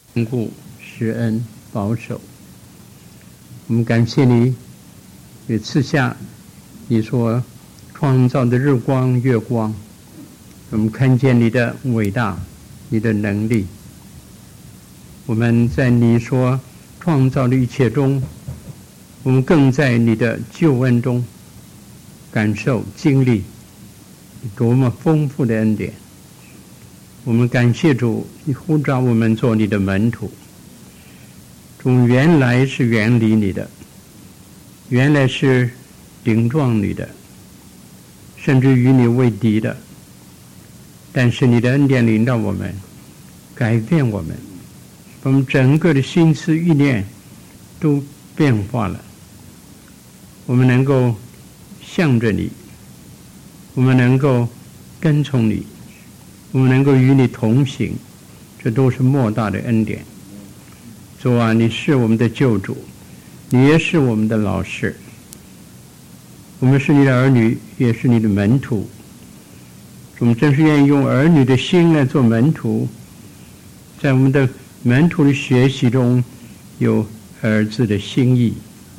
眷顾、施恩、保守。我们感谢你，也赐下你所创造的日光、月光，我们看见你的伟大，你的能力。我们在你所创造的一切中，我们更在你的救恩中感受、经历多么丰富的恩典。我们感谢主，你呼召我们做你的门徒。主原来是远离你的，原来是顶撞你的，甚至与你为敌的。但是你的恩典领导我们，改变我们，我们整个的心思意念都变化了。我们能够向着你，我们能够跟从你，我们能够与你同行，这都是莫大的恩典。主啊，你是我们的救主，你也是我们的老师，我们是你的儿女，也是你的门徒。我们真是愿意用儿女的心来做门徒，在我们的门徒的学习中有儿子的心意。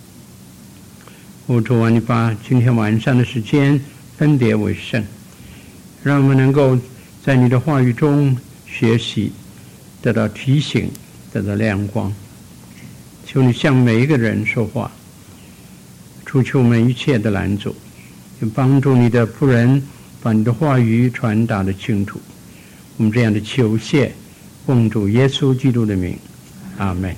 主啊，你把今天晚上的时间分别为圣，让我们能够在你的话语中学习，得到提醒，得到亮光。求你向每一个人说话，除去我们一切的拦阻，就帮助你的仆人把你的话语传达的清楚。我们这样的求谢，奉主耶稣基督的名，阿们。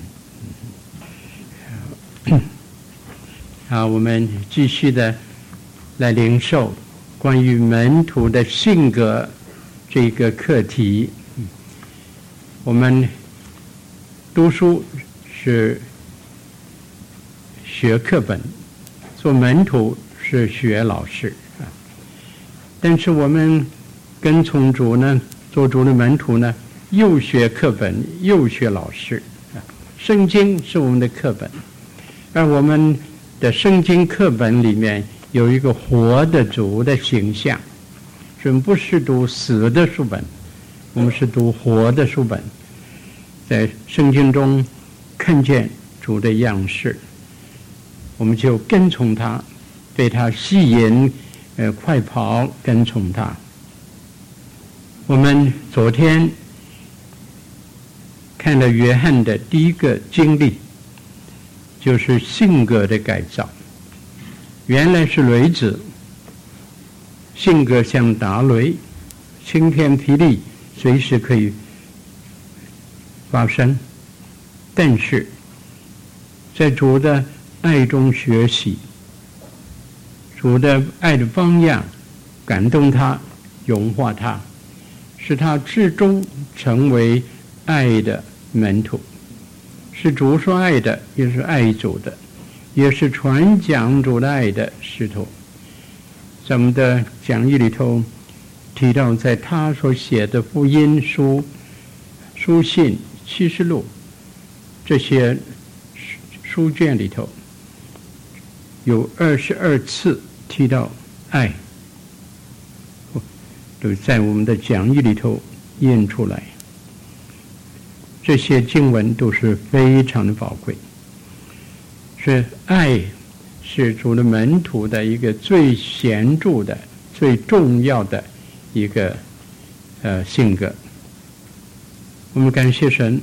好，我们继续的来领受关于门徒的性格这个课题。我们读书是学课本，做门徒是学老师。但是我们跟从主呢，做主的门徒呢，又学课本又学老师。圣经是我们的课本，而我们的圣经课本里面有一个活的主的形象，我们不是读死的书本，我们是读活的书本，在圣经中看见主的样式，我们就跟从他，被他吸引，快跑跟从他。我们昨天看了约翰的第一个经历，就是性格的改造。原来是雷子，性格像打雷，晴天霹雳，随时可以发生。但是在主的爱中学习，主的爱的榜样感动他，融化他，使他至终成为爱的门徒，是主所爱的，也是爱主的，也是传讲主的爱的使徒。在我们的讲义里头提到，在他所写的福音书、书信、启示录这些书卷里头，有22次提到爱，都在我们的讲义里头印出来。这些经文都是非常的宝贵，是爱是主的门徒的一个最显著的、最重要的一个性格。我们感谢神，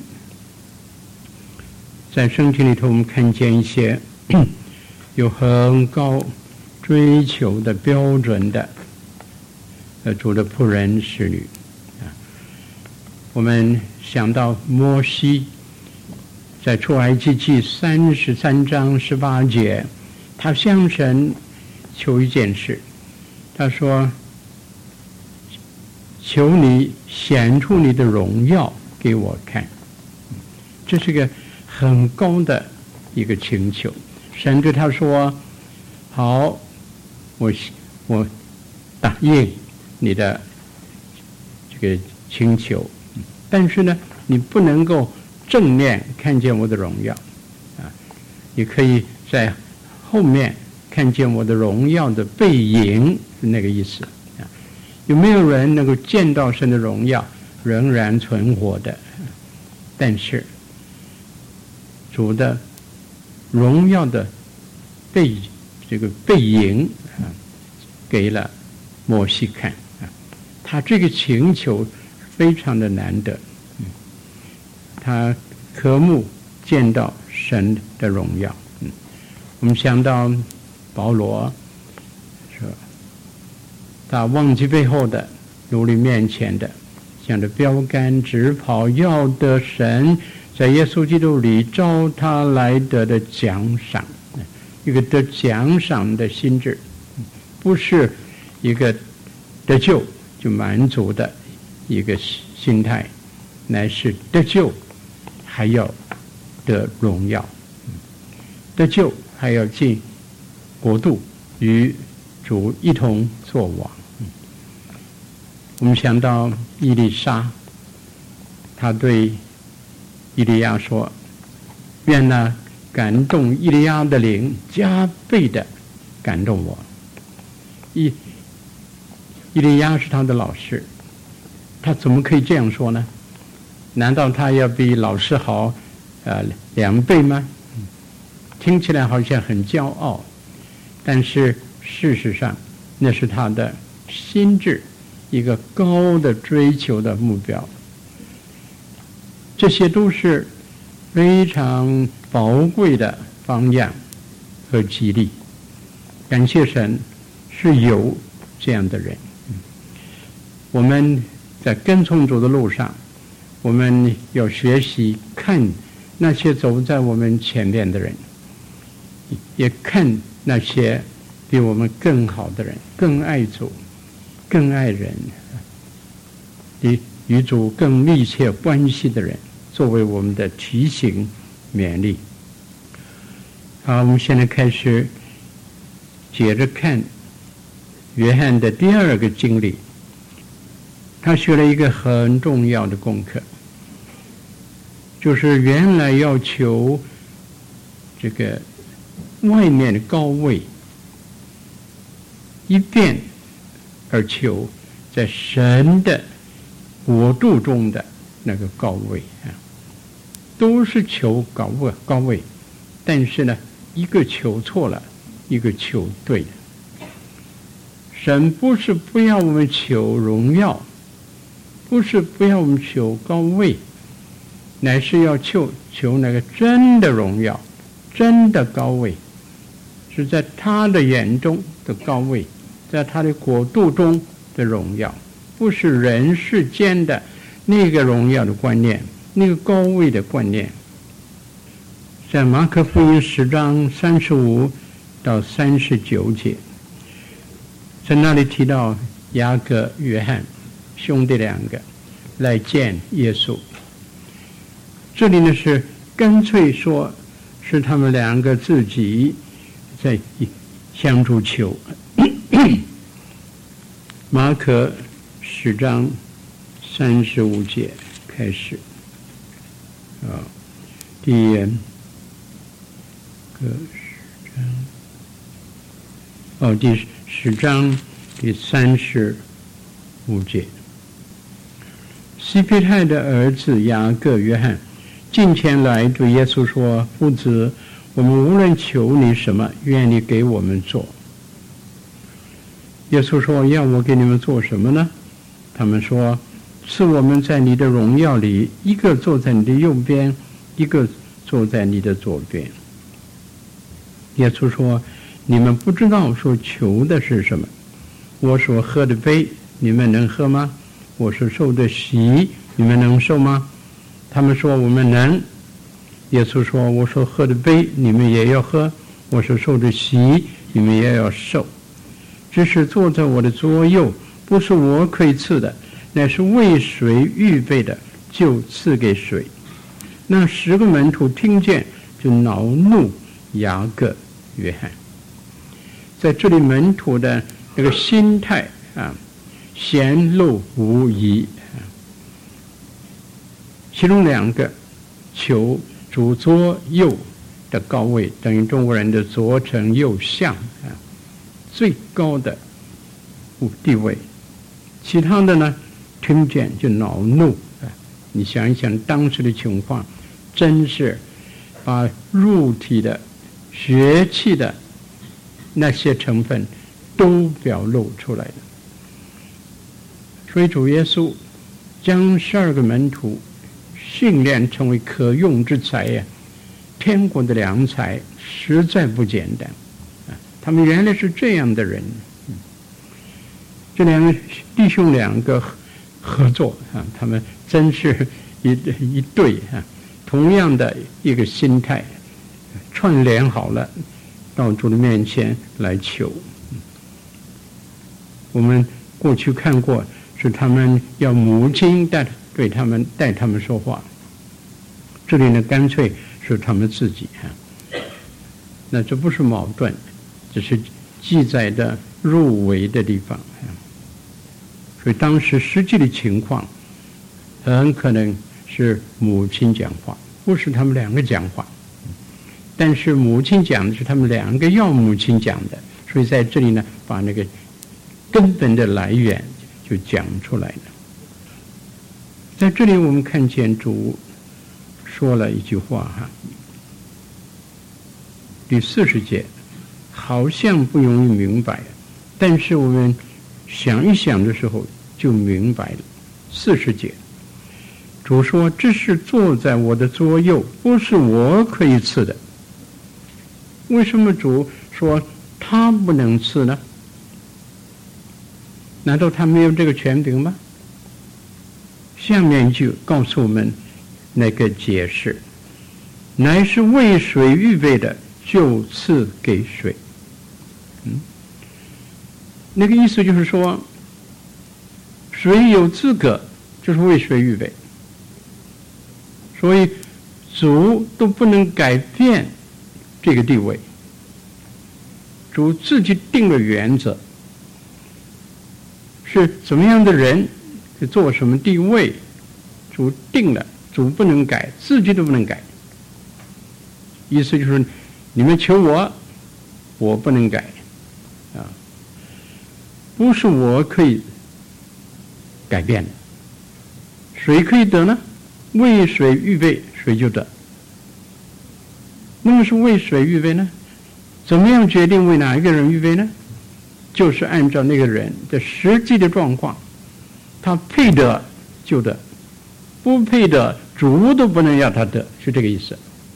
在圣经里头我们看见一些有很高追求的标准的主的仆人使女。我们想到摩西在出埃及记33章18节，他向神求一件事，他说：求你显出你的荣耀给我看。这是个很高的一个请求。神对他说：好，我答应你的这个请求，但是呢，你不能够正面看见我的荣耀啊，你可以在后面看见我的荣耀的背影，是那个意思啊。有没有人能够见到神的荣耀仍然存活的？但是主的荣耀的背影给了摩西看他这个请求非常的难得，他渴慕见到神的荣耀。我们想到保罗说，他忘记背后的，努力面前的，向着标杆直跑，要得神在耶稣基督里召他来得的奖赏，一个得奖赏的心志，不是一个得救就满足的一个心态，乃是得救还要得荣耀，得救还要进国度，与主一同作王。我们想到以利沙，他对以利亚说：“愿那感动以利亚的灵加倍的感动我。”以利亚是他的老师，他怎么可以这样说呢？难道他要比老师好2倍吗？听起来好像很骄傲，但是事实上那是他的心智一个高的追求的目标。这些都是非常宝贵的榜样和激励。感谢神是有这样的人。我们在跟从主的路上，我们要学习看那些走在我们前面的人，也看那些比我们更好的人，更爱主，更爱人，与主更密切关系的人，作为我们的提醒勉励。好，我们现在开始接着看约翰的第2个经历。他学了一个很重要的功课，就是原来要求这个外面的高位，一变而求在神的国度中的那个高位都是求高位，但是呢，一个求错了，一个求对了。神不是不要我们求荣耀，不是不要我们求高位，乃是要求那个真的荣耀，真的高位，是在他的眼中的高位，在他的国度中的荣耀，不是人世间的那个荣耀的观念，那个高位的观念。在马可福音10章35到39节，在那里提到雅各、约翰兄弟2个来见耶稣。这里呢是干脆说是他们2个自己在相处求。马可10章35节开始第10章第35节。西庇太的儿子雅各、约翰近前来对耶稣说：“父子，我们无论求你什么，愿你给我们做。”耶稣说：“要我给你们做什么呢？”他们说：“赐我们在你的荣耀里，一个坐在你的右边，一个坐在你的左边。”耶稣说：“你们不知道所求的是什么。我所喝的杯，你们能喝吗？我所受的洗，你们能受吗？”他们说：“我们能。”耶稣说：“我所喝的杯，你们也要喝；我所受的洗，你们也要受。只是坐在我的左右，不是我可以赐的，乃是为谁预备的，就赐给谁。”那10个门徒听见，就恼怒雅各、约翰。在这里，门徒的那个心态显露无遗。其中2个求主左右的高位，等于中国人的左丞右相最高的地位。其他的呢，听见就恼怒你想一想当时的情况，真是把肉体的血气的那些成分都表露出来了。所以主耶稣将12个门徒训练成为可用之才呀，天国的良才实在不简单啊！他们原来是这样的人，这两个弟兄两个合作啊，他们真是一对啊，同样的一个心态，串联好了，到主的面前来求。我们过去看过，是他们要母亲带他们说话，这里呢干脆是他们自己啊。那这不是矛盾，只是记载的入围的地方啊。所以当时实际的情况，很可能是母亲讲话，不是他们两个讲话。但是母亲讲的是他们两个要母亲讲的，所以在这里呢，把那个根本的来源就讲出来了。在这里我们看见主说了一句话哈，第40节好像不容易明白，但是我们想一想的时候就明白了。40节主说，这是坐在我的左右，不是我可以赐的。为什么主说他不能赐呢？难道他没有这个权柄吗？下面就告诉我们那个解释，乃是为谁预备的，就赐给谁。那个意思就是说，谁有资格就是为谁预备，所以主都不能改变这个地位，主自己定了原则，是怎么样的人是做什么地位，主定了，主不能改，自己都不能改。意思就是你们求我，我不能改啊，不是我可以改变的。谁可以得呢？为谁预备谁就得。那么是为谁预备呢？怎么样决定为哪一个人预备呢？就是按照那个人的实际的状况，他配得就得，不配得主都不能要他得，是这个意思。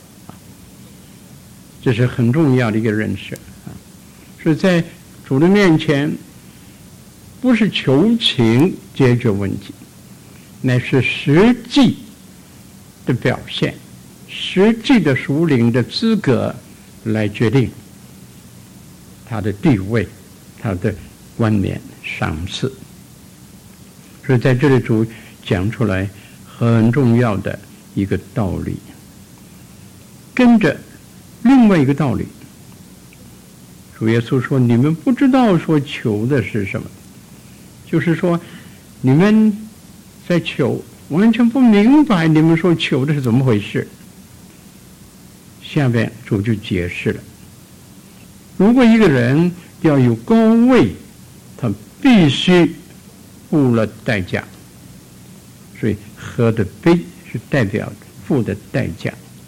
这是很重要的一个认识啊！所以在主的面前，不是求情解决问题，乃是实际的表现，实际的属灵的资格来决定他的地位，他的冠冕赏赐。所以在这里主讲出来很重要的一个道理，跟着另外一个道理，主耶稣说，你们不知道说求的是什么，就是说你们在求，完全不明白你们说求的是怎么回事。下边主就解释了，如果一个人要有高位，他必须付了代价，所以喝的杯是代表付的代价。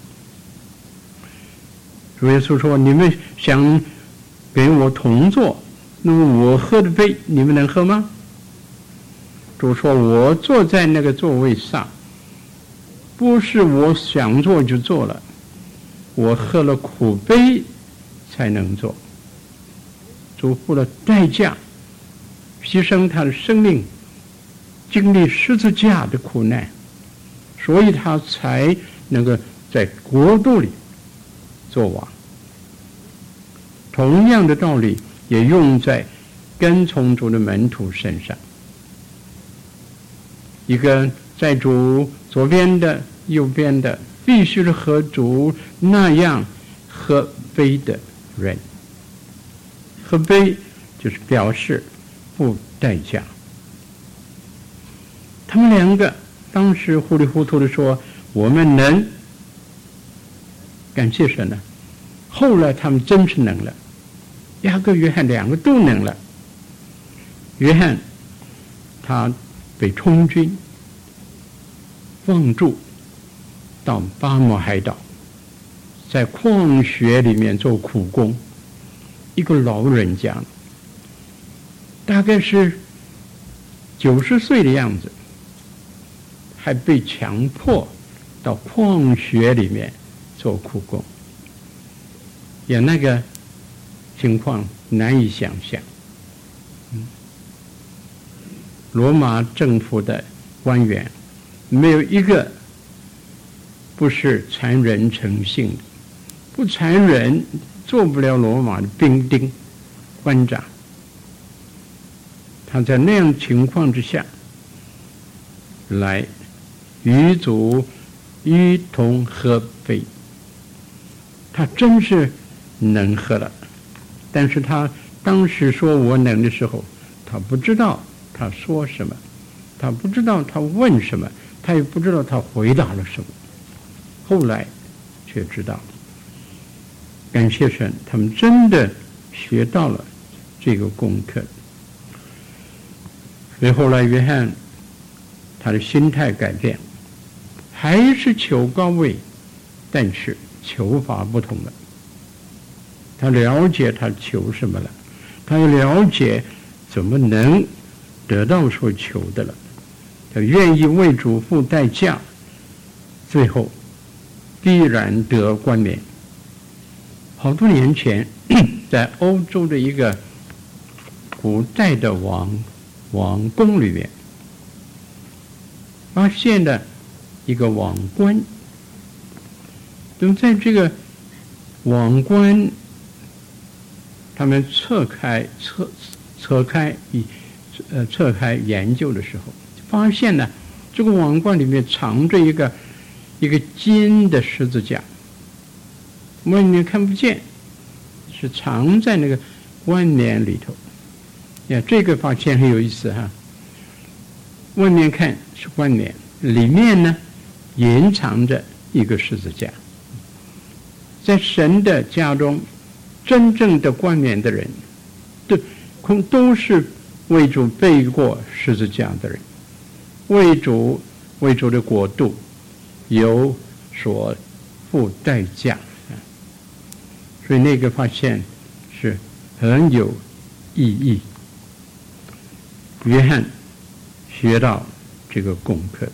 主耶稣说，你们想跟我同坐，那么我喝的杯你们能喝吗？主说，我坐在那个座位上，不是我想坐就坐了，我喝了苦杯才能坐。主付了代价，牺牲他的生命，经历十字架的苦难，所以他才能够在国度里做王。同样的道理也用在跟从主的门徒身上。一个在主左边的、右边的，必须是和主那样喝杯的人。喝杯就是表示付代价。他们两个当时糊里糊涂的说，我们能，感谢神了。后来他们真是能了，雅各、约翰两个都能了。约翰他被充军放逐到巴摩海岛， 在矿穴里面做苦工，一个老人家，大概是90岁的样子，还被强迫到矿穴里面做苦工，也那个情况难以想象。罗马政府的官员没有一个不是残忍成性的，不残忍做不了罗马的兵丁官长。他在那样情况之下来与主一同喝杯，他真是能喝了。但是他当时说我能的时候，他不知道他说什么，他不知道他问什么，他也不知道他回答了什么。后来却知道，感谢神，他们真的学到了这个功课。所以后来约翰他的心态改变，还是求高位，但是求法不同了。他了解他求什么了，他也了解怎么能得到所求的了，他愿意为主付代价，最后必然得冠冕。好多年前，在欧洲的一个古代的王宫里面，发现了一个王冠。那么在这个王冠，他们侧开研究的时候，发现呢，这个王冠里面藏着一个金的十字架，外面看不见，是藏在那个冠冕里头。呀，这个发现很有意思哈。外面看是冠冕，里面呢隐藏着一个十字架。在神的家中，真正的冠冕的人，都是为主背过十字架的人，为主的国度有所付代价。所以那个发现是很有意义。约翰学到这个功课。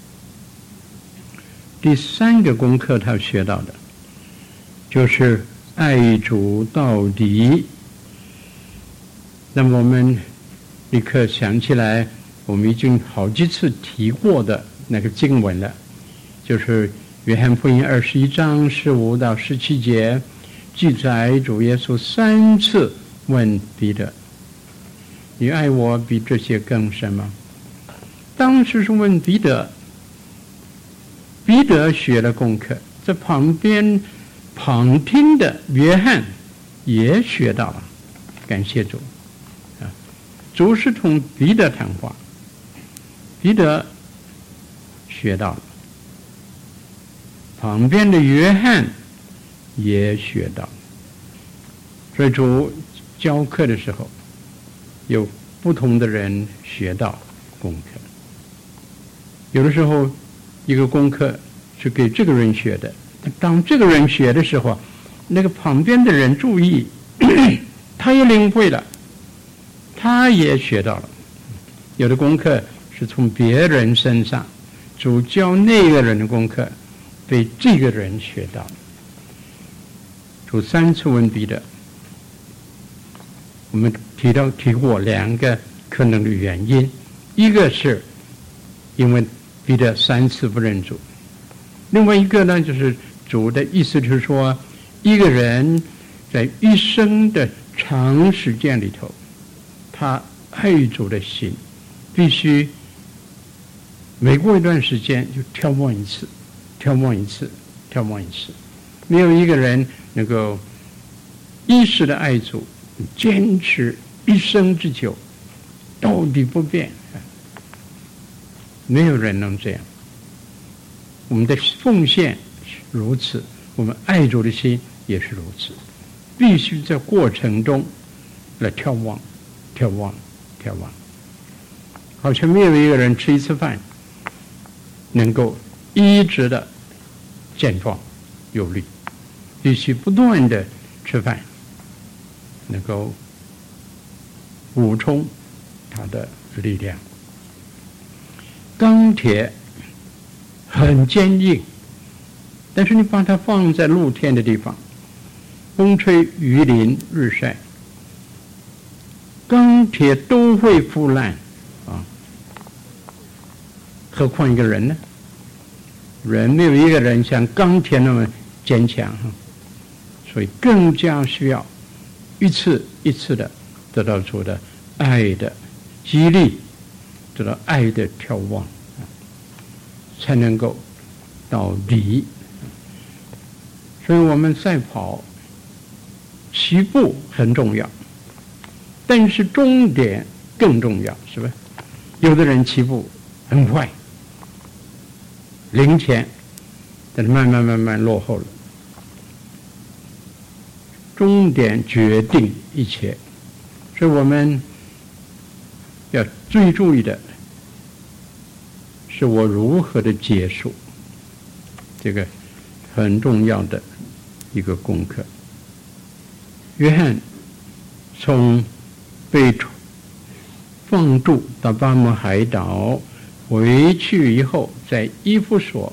第3个功课他学到的就是爱主到底。那么我们立刻想起来，我们已经好几次提过的那个经文了，就是约翰福音21章15到17节，记载主耶稣3次问彼得：你爱我比这些更深吗？当时是问彼得，彼得学了功课，在旁边旁听的约翰也学到了，感谢主啊！主是同彼得谈话，彼得学到了，旁边的约翰也学到了。所以主教课的时候，有不同的人学到功课。有的时候一个功课是给这个人学的，当这个人学的时候，那个旁边的人注意，他也领会了，他也学到了。有的功课是从别人身上，主教那个人的功课被这个人学到了。主3次问彼得，我们提过2个可能的原因，一个是因为彼得3次不认主，另外一个呢，就是主的意思就是说，一个人在一生的长时间里头，他爱主的心必须每过一段时间就眺望一次，没有一个人能够一时的爱主，坚持一生之久，到底不变，没有人能这样。我们的奉献是如此，我们爱主的心也是如此，必须在过程中来眺望，好像没有一个人吃一次饭能够一直的健壮有力， 必须不断的吃饭，能够补充他的力量。钢铁很坚硬，但是你把它放在露天的地方，风吹雨淋日晒，钢铁都会腐烂啊！何况一个人呢？人没有一个人像钢铁那么坚强，所以更加需要一次一次的得到主的爱的激励，得到爱的眺望，才能够到底。所以我们赛跑起步很重要，但是终点更重要，是吧？有的人起步很快，领前，但是慢慢落后了。终点决定一切，所以我们要最注意的是我如何的结束，这个很重要的一个功课。约翰从被放逐到巴摩海岛回去以后，在以弗所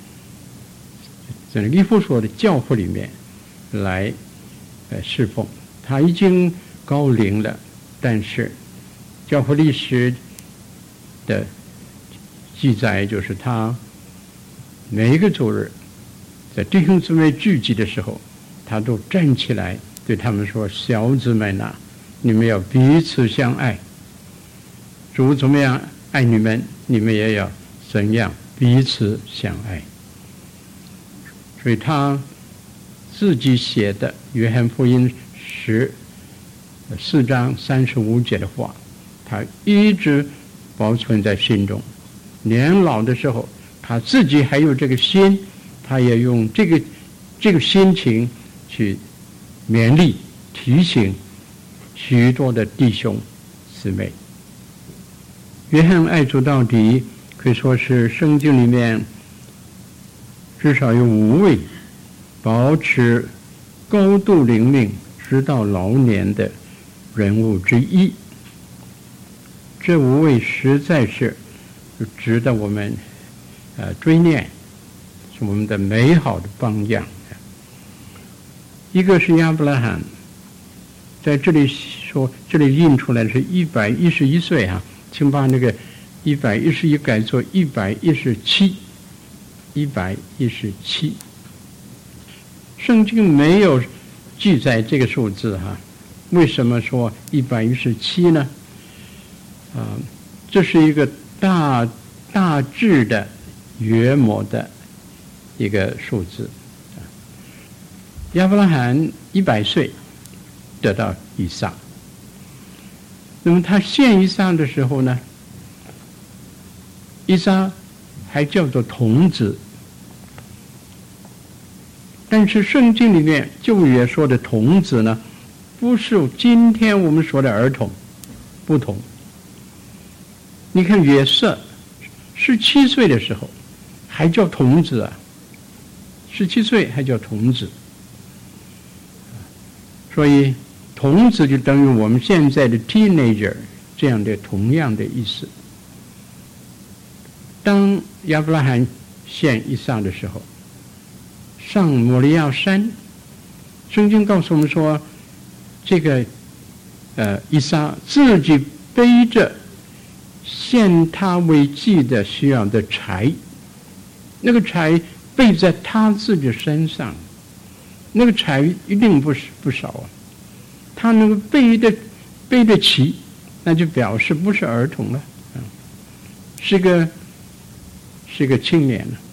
的教会里面来侍奉。他已经高龄了，但是教会历史的记载就是他每一个周日在弟兄姊妹聚集的时候，他都站起来对他们说：小子们啊，你们要彼此相爱，主怎么样爱你们，你们也要怎样彼此相爱。所以他自己写的约翰福音4章35节的话，他一直保存在心中。年老的时候，他自己还有这个心，他也用这个心情去勉励提醒许多的弟兄姊妹。约翰爱主到底，可以说是圣经里面至少有5位保持高度灵命直到老年的人物之一。这5位实在是值得我们追念，是我们的美好的榜样。一个是亚伯拉罕，在这里说，这里印出来的是111岁哈，请把那个111改作117。圣经没有记载这个数字哈，为什么说117呢？这是一个大致的约摸的一个数字。亚伯拉罕100岁得到以撒，那么他献以撒的时候呢，以撒还叫做童子，但是圣经里面旧约说的童子呢，不是今天我们说的儿童，不同。你看约瑟17岁的时候还叫童子啊，17岁还叫童子，所以童子就等于我们现在的 teenager 这样的同样的意思。当亚伯拉罕献以撒的时候，上摩利亚山，圣经告诉我们说，这个以撒自己背着献他为祭的需要的柴，那个柴背在他自己身上，那个柴一定不少啊。他能够背得起，那就表示不是儿童了，是个青年了。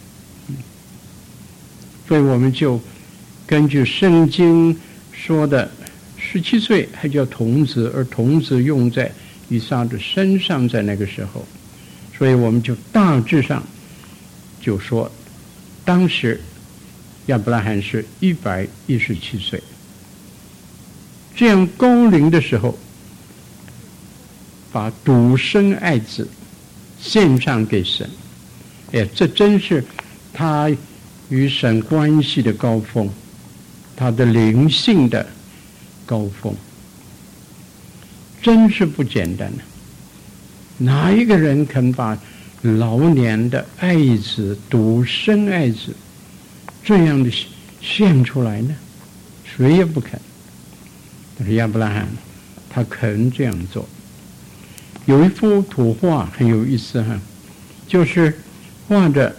所以我们就根据圣经说的17岁还叫童子，而童子用在以撒的身上，在那个时候，所以我们就大致上就说，当时亚伯拉罕是117岁，这样高龄的时候，把独生爱子献上给神，这真是他与神关系的高峰。 他的灵性的高峰，真是不简单呢。哪一个人肯把老年的爱子、独生爱子这样的献出来呢？谁也不肯。但是亚伯拉罕他肯这样做。有一幅图画很有意思哈，就是画着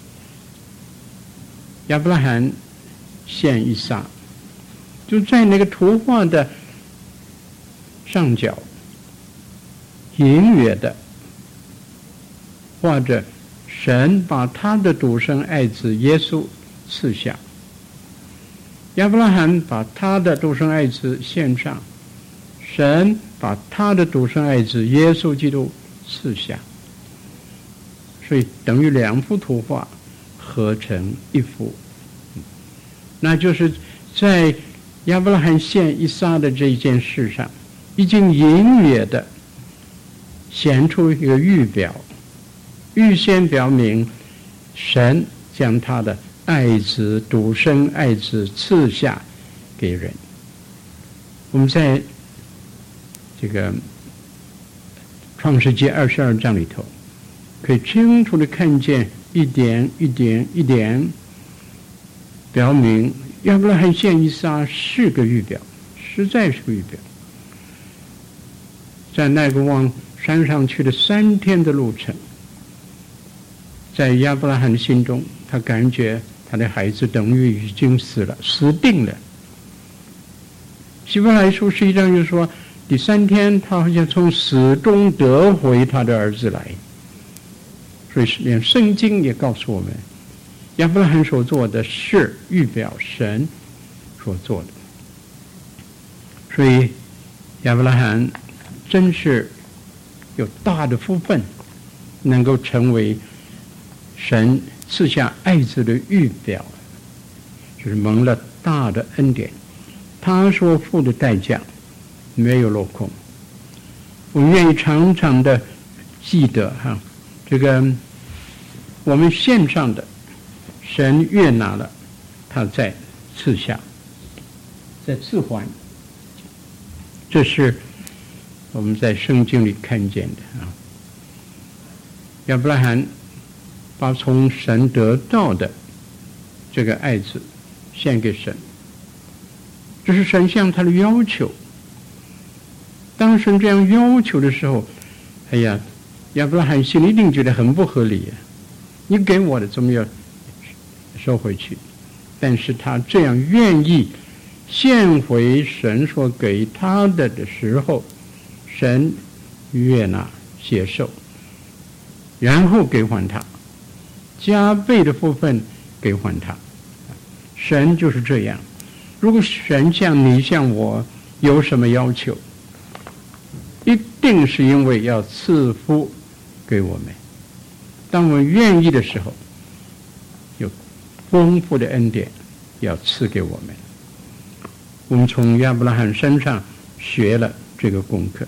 亚伯拉罕献以撒，就在那个图画的上角隐约的画着神把他的独生爱子耶稣赐下，亚伯拉罕把他的独生爱子献上，神把他的独生爱子耶稣基督赐下，所以等于两幅图画合成一幅。那就是在亚伯拉罕献以撒的这件事上，已经隐约的显出一个预表，预先表明神将他的爱子、独生爱子赐下给人。我们在这个创世纪22章里头，可以清楚的看见一点一点一点，表明亚伯拉罕献以撒是个预表，实在是个预表。在那个往山上去的3天的路程，在亚伯拉罕的心中，他感觉他的孩子等于已经死了，死定了。希伯来书11章就说，第3天他好像从死中得回他的儿子来。所以连圣经也告诉我们，亚伯拉罕所做的是预表神所做的。所以亚伯拉罕真是有大的福分，能够成为神赐下爱子的预表，就是蒙了大的恩典。他所付的代价没有落空。我们愿意常常的记得哈，这个我们献上的，神悦纳了，他再赐下，再赐还。这是我们在圣经里看见的啊。亚伯拉罕把从神得到的这个爱子献给神，这是神向他的要求。当神这样要求的时候，哎呀，亚伯拉罕心里一定觉得很不合理啊！你给我的怎么要收回去？但是他这样愿意献回神所给他的时候，神悦纳接受，然后给还他，加倍的福分给还他。神就是这样。如果神像你像我有什么要求，一定是因为要赐福给我们。当我们愿意的时候，有丰富的恩典要赐给我们。我们从亚伯拉罕身上学了这个功课。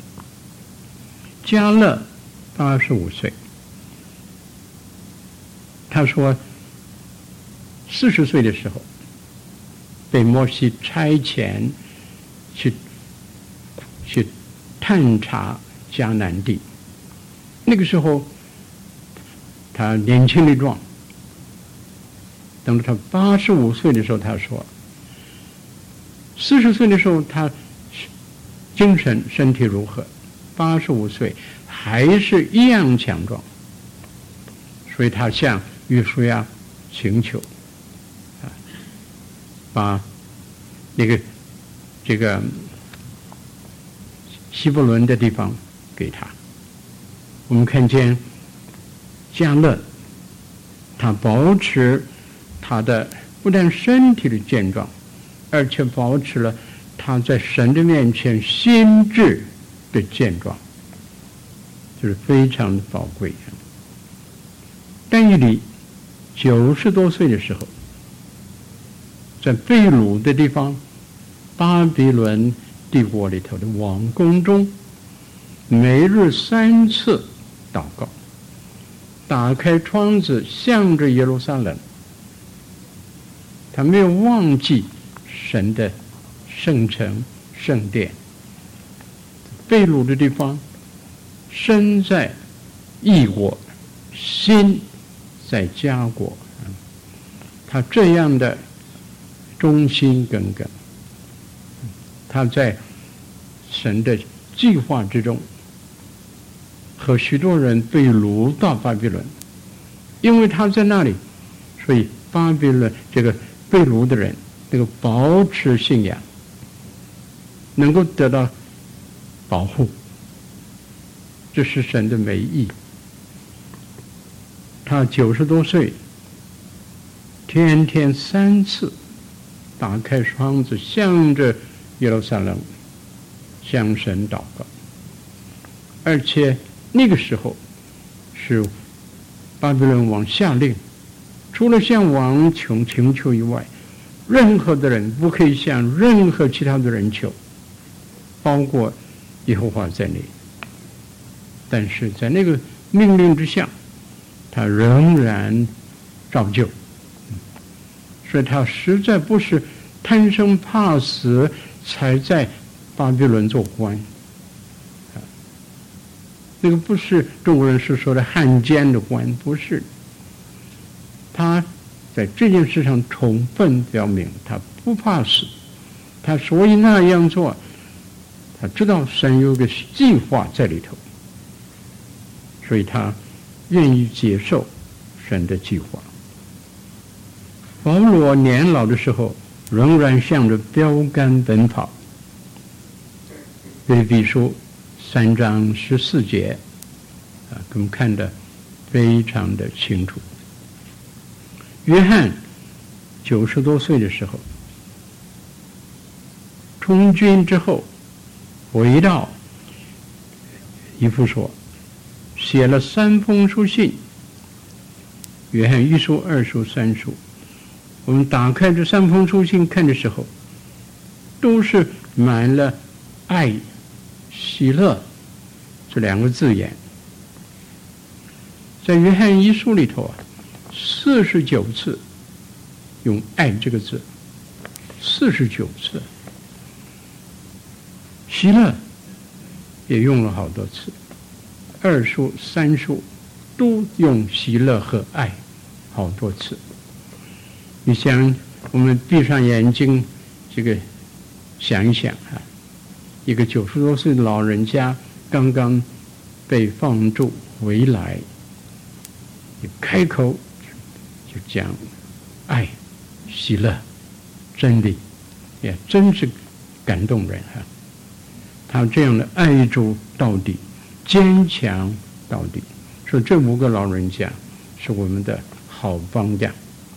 迦勒85岁，他说40岁的时候被摩西差遣去探查迦南地。那个时候他年轻力壮，等到他85岁的时候，他说40岁的时候他精神身体如何，85岁还是一样强壮。所以他向约书亚请求把这个希伯伦的地方给他。我们看见迦勒，他保持他的不但身体的健壮，而且保持了他在神的面前心智的健壮，就是非常的宝贵。但以理90多岁的时候，在被掳的地方，巴比伦帝国里头的王宫中，每日3次祷告，打开窗子向着耶路撒冷。他没有忘记神的圣城圣殿。被掳的地方，身在异国，心在家国。他这样的忠心耿耿，他在神的计划之中，和许多人被掳到巴比伦，因为他在那里，所以巴比伦这个被掳的人那个保持信仰，能够得到保护，这是神的美意。他90多岁，天天3次打开窗子，向着耶路撒冷向神祷告，而且那个时候是巴比伦王下令，除了向王请求以外，任何的人不可以向任何其他的人求，包括耶和华在内。但是在那个命令之下，他仍然照旧。所以他实在不是贪生怕死才在巴比伦做官，那个不是中国人是说的汉奸的官，不是。他在这件事上充分表明他不怕死，他所以那样做，他知道神有个计划在里头，所以他愿意接受神的计划。保罗年老的时候，仍然向着标杆奔跑。腓立比书3章14节，我们看得非常的清楚。约翰90多岁的时候，充军之后，回到以弗所，写了3封书信，约翰1书、2书、3书。我们打开这3封书信看的时候，都是满了爱、喜乐这2个字眼。在约翰1书里头49次用爱这个字，49次。喜乐也用了好多次，2书、3书都用喜乐和爱好多次。你想，我们闭上眼睛，这个想一想一个90多岁的老人家刚刚被放逐回来，你开口就讲爱、喜乐、真理，也真是感动人他这样的爱主到底，坚强到底，说这5个老人家是我们的好榜样。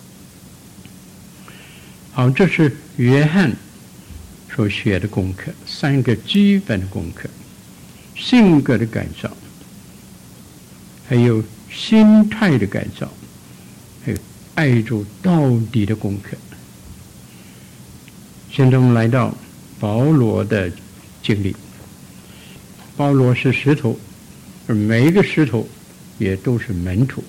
好，这是约翰所学的功课，3个基本的功课：性格的改造，还有心态的改造，还有爱主到底的功课。现在我们来到保罗的经历。保罗是使徒，而每一个使徒也都是门徒，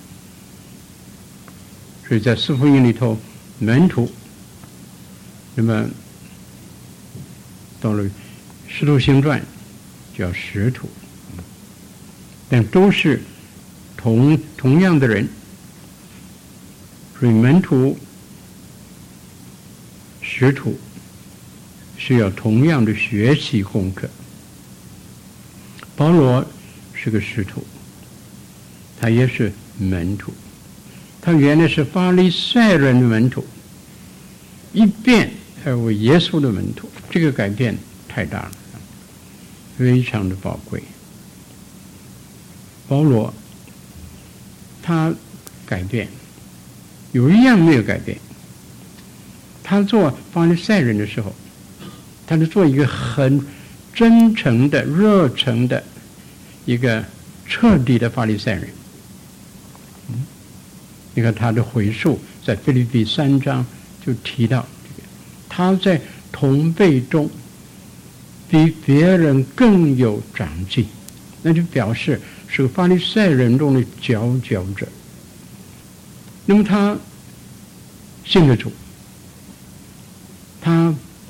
所以在4福音里头，门徒，那么到了《使徒行传》叫使徒，但都是同样的人，所以门徒、使徒需要同样的学习功课。保罗是个使徒，他也是门徒，他原来是法利赛人的门徒，一变而为耶稣的门徒，这个改变太大了，非常的宝贵。保罗他改变，有一样没有改变，他做法利赛人的时候，他是做一个很真诚的、热诚的一个彻底的法利赛人。你看他的回述，在腓立比3章就提到这个，他在同辈中比别人更有长进，那就表示是个法利赛人中的佼佼者。那么他信了主，他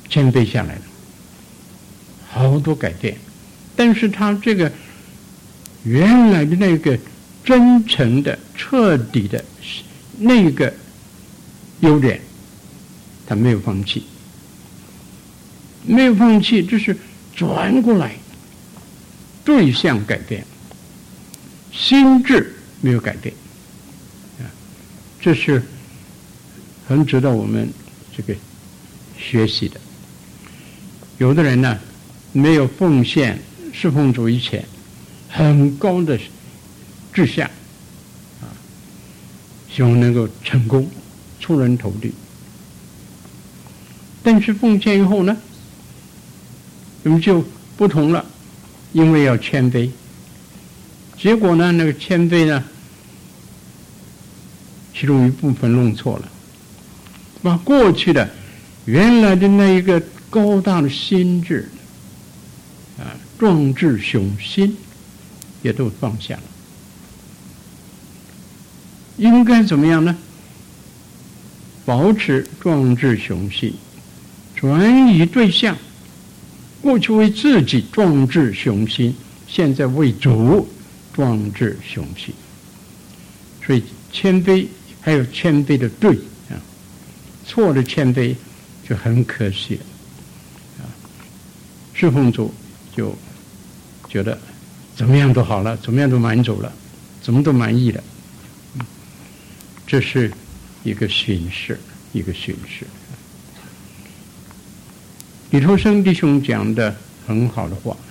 谦卑下来了，好多改变。但是他这个原来的那个真诚的、彻底的那个优点，他没有放弃，没有放弃，就是转过来，对象改变，心智没有改变，这是很值得我们这个学习的。有的人呢，没有奉献侍奉主以前，很高的志向希望能够成功，出人头地。但是奉献以后呢，我们就不同了，因为要谦卑。结果呢，那个谦卑呢，其中一部分弄错了，把过去的原来的那一个高大的心智壮志雄心也都放下了。应该怎么样呢？保持壮志雄心，转移对象，过去为自己壮志雄心，现在为主壮志雄心。所以谦卑还有谦卑的对错的谦卑就很可惜了侍奉主就觉得怎么样都好了，怎么样都满足了，怎么都满意了。这是一个形式，一个形式。李头生弟兄讲的很好的话，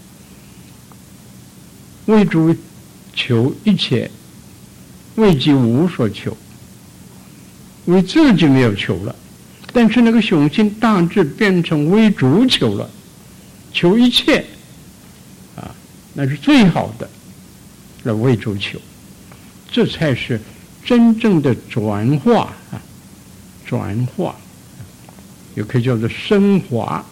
为主求一切，为己无所求，为自己没有求了，但是那个雄心大志变成为主求了，求一切那是最好的，来为主求，这才是真正的转化转化，也可以叫做升华。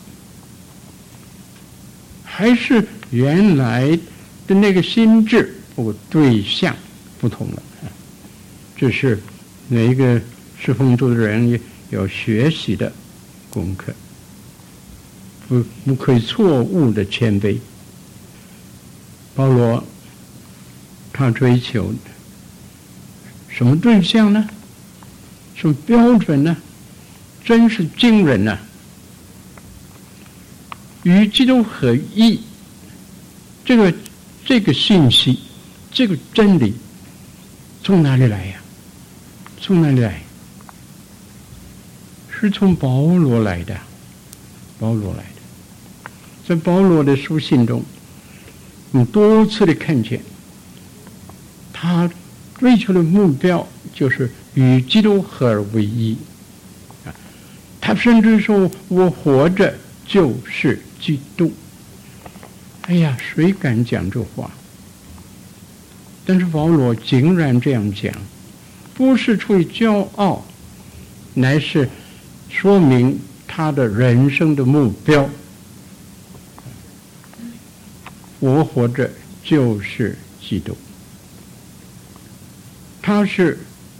还是原来的那个心智或对象不同了，这是每一个侍奉主的人要学习的功课，不可以错误的谦卑。保罗他追求什么对象呢？什么标准呢？真是惊人啊！与基督合一，这个信息，这个真理，从哪里来呀？从哪里来？是从保罗来的，保罗来的。在保罗的书信中，我们多次的看见，他追求的目标就是与基督合而为一。他甚至说：“我活着就是基督。”哎呀，谁敢讲这话？但是保罗竟然这样讲，不是出于骄傲，乃是说明他的人生的目标。我活着就是基督，他是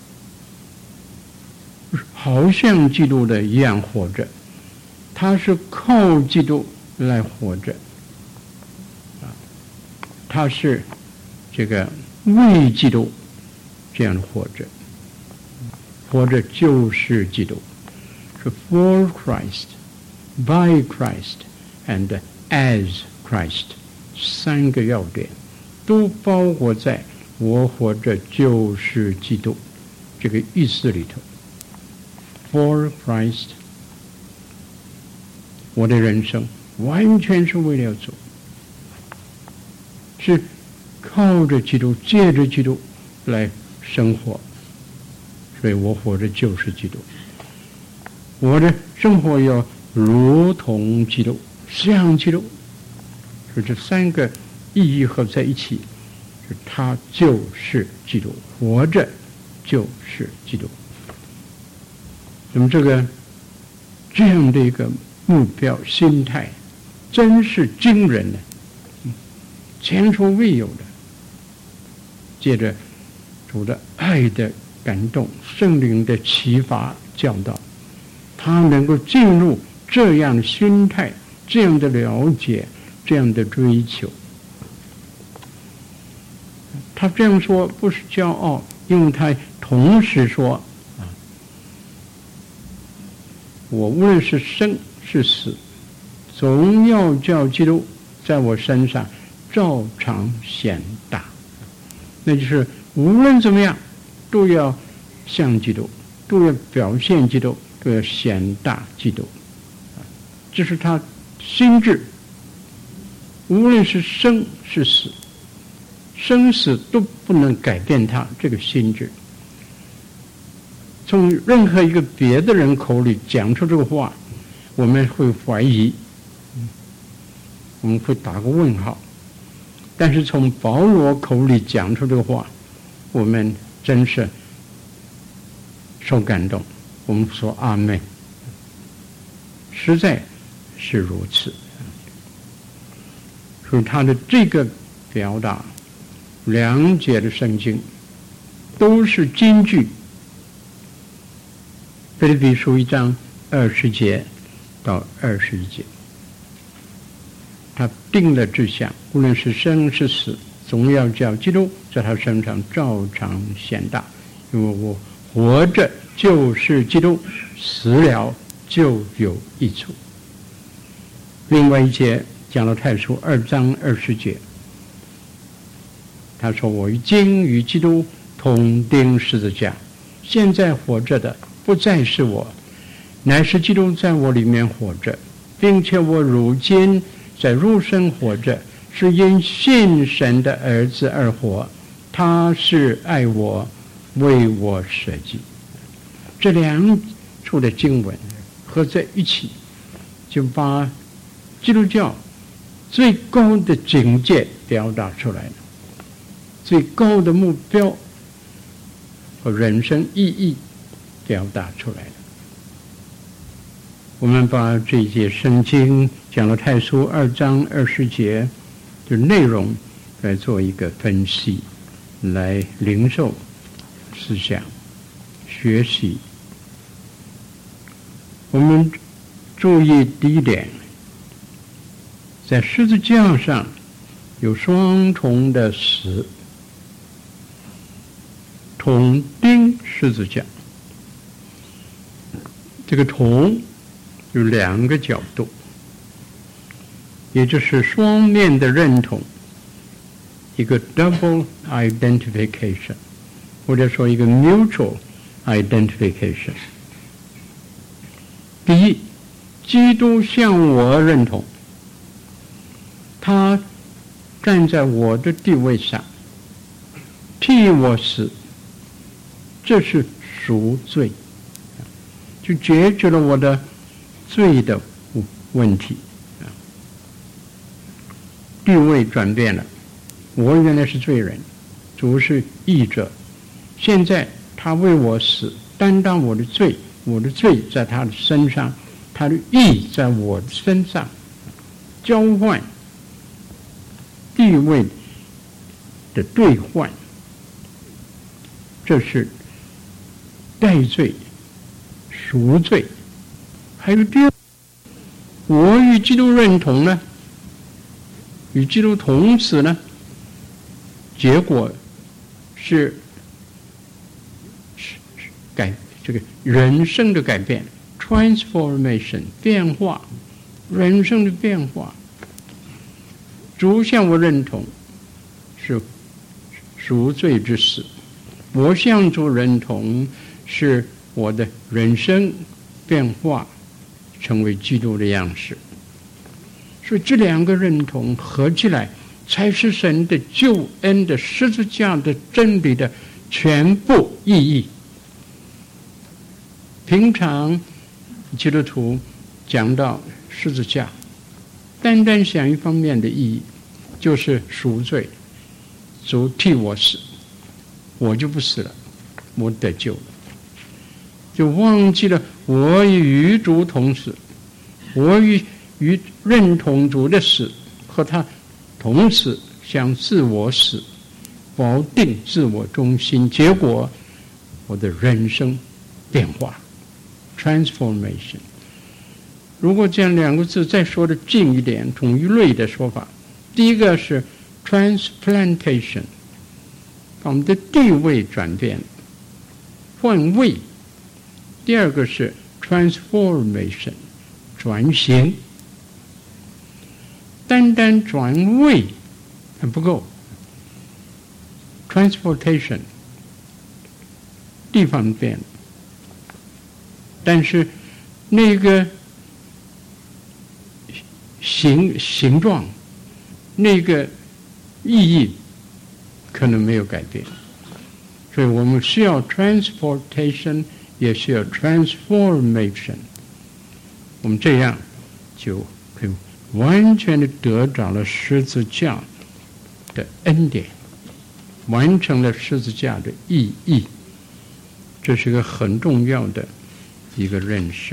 好像基督的一样活着，他是靠基督来活着，他是这个为基督这样活着，活着就是基督，是 for Christ, by Christ, and as Christ。三个要点都包括在我活着就是基督这个意思里头。For Christ， 我的人生完全是为了主，是靠着基督，借着基督来生活，所以我活着就是基督。我的生活要如同基督，像基督。所以这三个意义合在一起，是他就是基督，活着就是基督。那么这样的一个目标心态，真是惊人的，前所未有的。借着主的爱的感动，圣灵的启发教导，他能够进入这样的心态，这样的了解，这样的追求。他这样说不是骄傲，因为他同时说我无论是生是死，总要叫基督在我身上照常显大。那就是无论怎么样都要像基督，都要表现基督，都要显大基督。这是他心智，无论是生是死，生死都不能改变他这个心智。从任何一个别的人口里讲出这个话，我们会怀疑，我们会打个问号。但是从保罗口里讲出这个话，我们真是受感动。我们说阿们，实在是如此。所以他的这个表达，两节的圣经都是金句。腓立比书1章20节到21节，他定了志向，无论是生是死，总要叫基督在他身上照常显大。因为我活着就是基督，死了就有益处。另外一节讲了太书2章20节，他说我已经与基督同钉十字架，现在活着的不再是我，乃是基督在我里面活着，并且我如今在肉身活着，是因信神的儿子而活，他是爱我，为我舍己。这两处的经文合在一起，就把基督教最高的境界表达出来了，最高的目标和人生意义表达出来了。我们把这节圣经讲了太书2章20节的内容来做一个分析，来领受思想学习。我们注意第一点，在十字架上有双重的死，同钉十字架。这个同有两个角度，也就是双面的认同，一个 double identification， 或者说一个 mutual identification。第一，基督向我认同，他站在我的地位上，替我死，这是赎罪，就解决了我的罪的问题。地位转变了，我原来是罪人，主是义者，现在他为我死，担当我的罪，我的罪在他的身上，他的义在我的身上，交换地位的兑换，这是代罪赎罪。还有第二，我与基督认同呢，与基督同死呢，结果是这个人生的改变 transformation 变化，人生的变化。主向我认同是赎罪之死，我向主认同是我的人生变化成为基督的样式。所以这两个认同合起来，才是神的救恩的十字架的真理的全部意义。平常基督徒讲到十字架，单单想一方面的意义，就是赎罪，主替我死，我就不死了，我得救了，就忘记了我与主同死，我与认同主的死和他同死，向自我死，否定自我中心，结果我的人生变化 transformation。 如果这样两个字再说的近一点，同一类的说法，第一个是 transplantation， 把我们的地位转变，换位；第二个是 transformation， 转型。单单转位还不够 ，transportation 地方变了，但是那个形状，那个意义可能没有改变，所以我们需要 transportation， 也需要 transformation。我们这样就可以完全的得着了十字架的恩典，完成了十字架的意义。这是一个很重要的一个认识。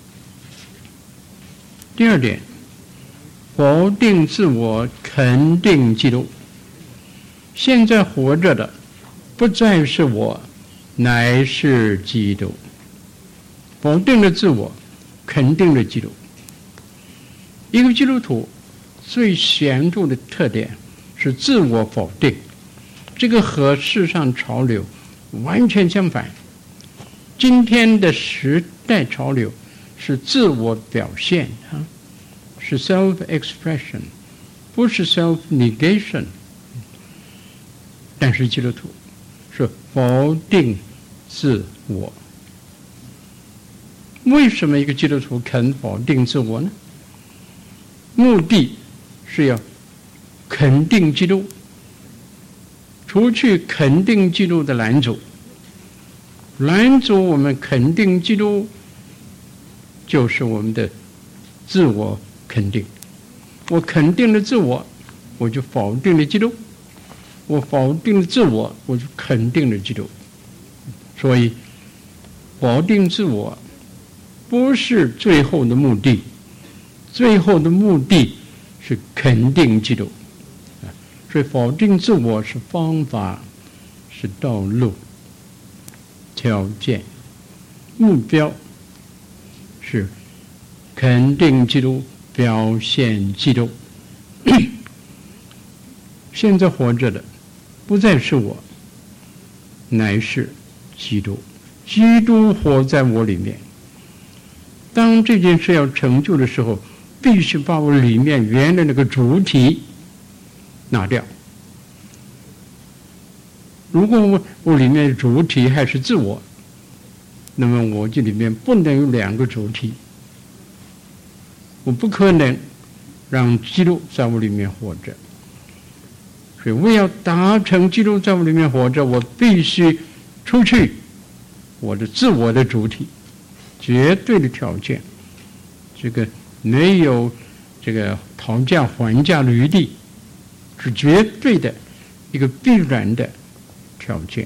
第二点，否定自我，肯定基督。现在活着的不再是我，乃是基督。否定了自我，肯定了基督。一个基督徒最显著的特点是自我否定，这个和世上潮流完全相反。今天的时代潮流是自我表现是 self-expression， 不是 self-negation。但是基督徒是否定自我。为什么一个基督徒肯否定自我呢？目的是要肯定基督，除去肯定基督的拦阻。拦阻我们肯定基督，就是我们的自我肯定。我肯定了自我，我就否定了基督；我否定了自我，我就肯定了基督。所以，否定自我不是最后的目的，最后的目的是肯定基督。所以，否定自我是方法，是道路。条件，目标是肯定基督，表现基督。现在活着的不再是我，乃是基督。基督活在我里面。当这件事要成就的时候，必须把我里面原来那个主体拿掉。如果我里面的主体还是自我，那么我这里面不能有两个主体，我不可能让基督在我里面活着。所以我要达成基督在我里面活着，我必须出去我的自我的主体，绝对的条件，这个没有这个讨价还价的余地，是绝对的一个必然的条件。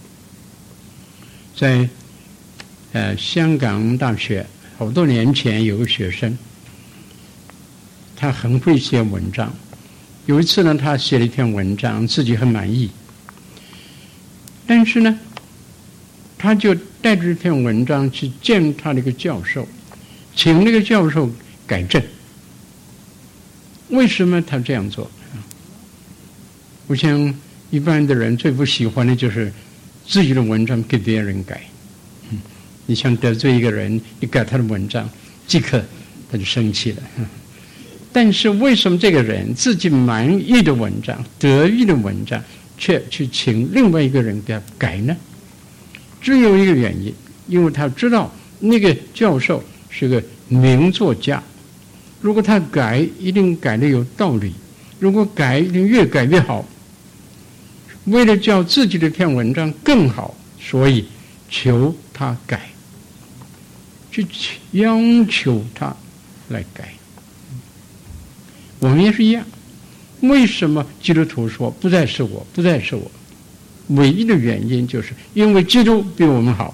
在香港大学好多年前有个学生，他很会写文章。有一次呢，他写了一篇文章，自己很满意，但是呢，他就带着这篇文章去见他的一个教授，请那个教授改正。为什么他这样做？我想一般的人最不喜欢的就是自己的文章给别人改。你想得罪一个人，你改他的文章，即刻他就生气了。但是为什么这个人自己满意的文章、得意的文章，却去请另外一个人给他改呢？只有一个原因，因为他知道那个教授是个名作家，如果他改，一定改得有道理；如果改，一定越改越好。为了叫自己的篇文章更好，所以求他改，去要求他来改。我们也是一样。为什么基督徒说不再是我，不再是我？唯一的原因就是因为基督比我们好。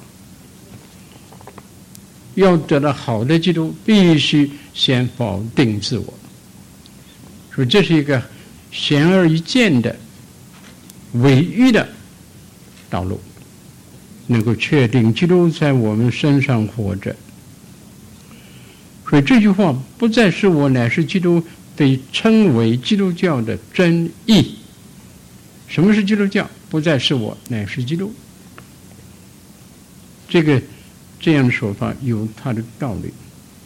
要得到好的基督，必须先否定自我。所以这是一个显而易见的唯一的道路，能够确定基督在我们身上活着。 所以这句话不再是我，乃是基督，被称为基督教的真义。什么是基督教？不再是我，乃是基督。这样的说法有它的道理，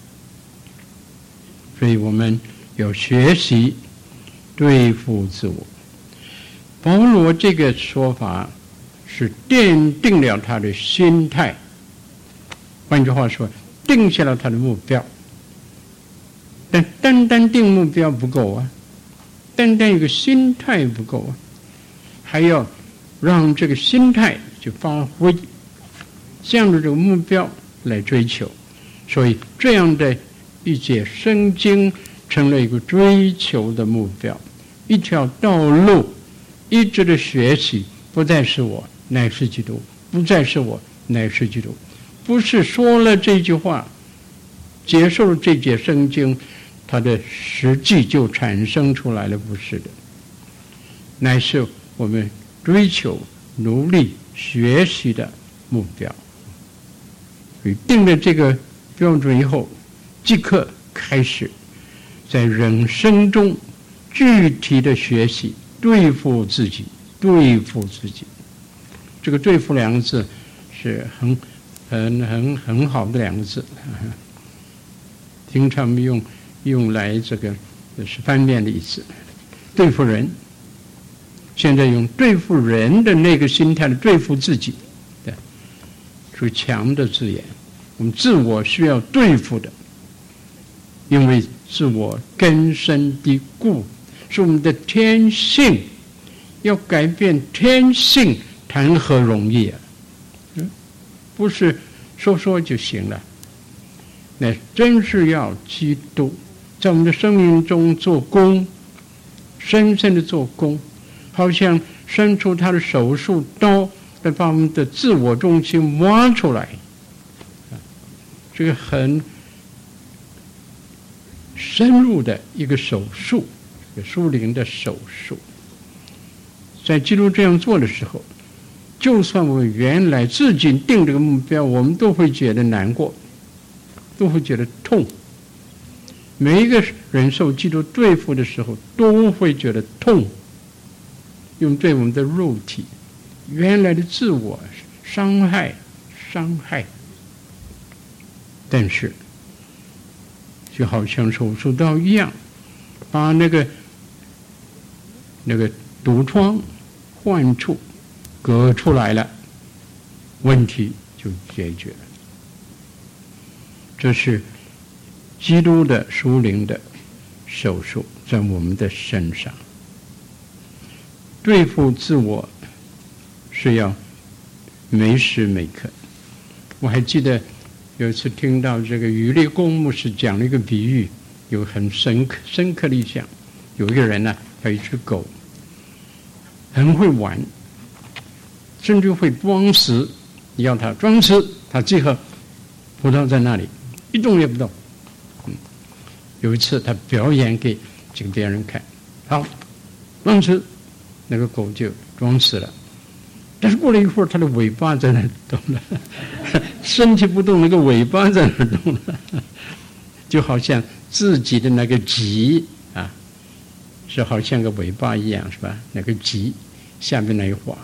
所以我们要学习对付自我。保罗这个说法是奠定了他的心态，换句话说，定下了他的目标。但单单定目标不够啊，单单有个心态不够啊，还要让这个心态去发挥，向着这个目标来追求。所以这样的一节圣经成了一个追求的目标，一条道路，一直的学习，不再是我，乃是基督；不再是我，乃是基督。不是说了这句话，接受了这节圣经，它的实际就产生出来了，不是的，乃是我们追求、努力、学习的目标。所以定了这个标准以后，即刻开始在人生中具体的学习，对付自己，对付自己。这个对付两个字是很好的两个字，经常用来这个是翻面的意思，对付人。现在用对付人的那个心态来对付自己，对，属强的字眼。我们自我需要对付的，因为自我根深蒂固，是我们的天性。要改变天性，谈何容易啊？不是说就行了。那真是要基督在我们的生命中做工，深深的做工，好像伸出他的手术刀来把我们的自我中心挖出来。这个很深入的一个手术，这个属灵的手术。在基督这样做的时候，就算我们原来自己定这个目标，我们都会觉得难过，都会觉得痛。每一个人受基督对付的时候，都会觉得痛，用对我们的肉体原来的自我伤害。但是就好像手术刀一样，把那个毒疮患处割出来了，问题就解决了。这是基督的属灵的手术在我们的身上。对付自我是要每时每刻。我还记得有一次听到这个余立功牧师讲了一个比喻，有很深刻的印象。有一个人呢，有一只狗，很会玩，甚至会装死。你要它装死，它即刻扑倒在那里，一动也不动。有一次他表演给这个别人看，好，装死，那个狗就装死了。但是过了一会儿，它的尾巴在那动了，身体不动，那个尾巴在那动了，就好像自己的那个脊啊，是好像个尾巴一样，是吧？那个脊下面那一划，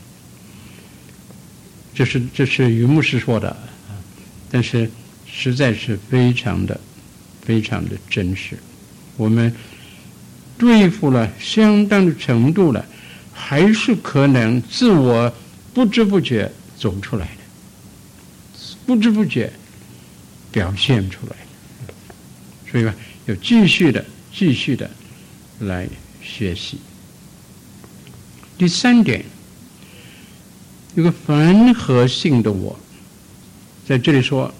这是余牧师说的，但是实在是非常的真实。我们对付了相当的程度了，还是可能自我不知不觉走出来的，不知不觉表现出来的。所以吧，要继续的来学习。第三点，有个复合性的我，在这里说，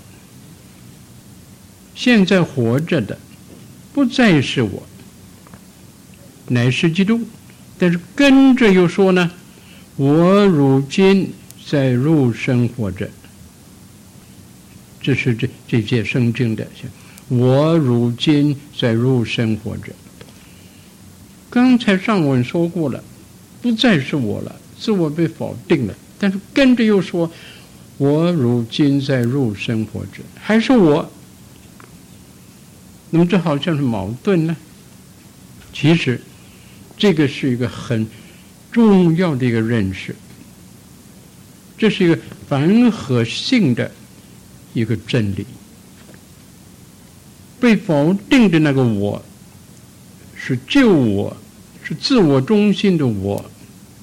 现在活着的不再是我，乃是基督。但是跟着又说呢，我如今在肉身活着。这是这节圣经的，我如今在肉身活着。刚才上文说过了，不再是我了，自我被否定了。但是跟着又说，我如今在肉身活着，还是我。 那么这好像是矛盾呢？其实这个是一个很重要的一个认识，这是一个反核性的一个真理。被否定的那个我是旧我，是自我中心的我，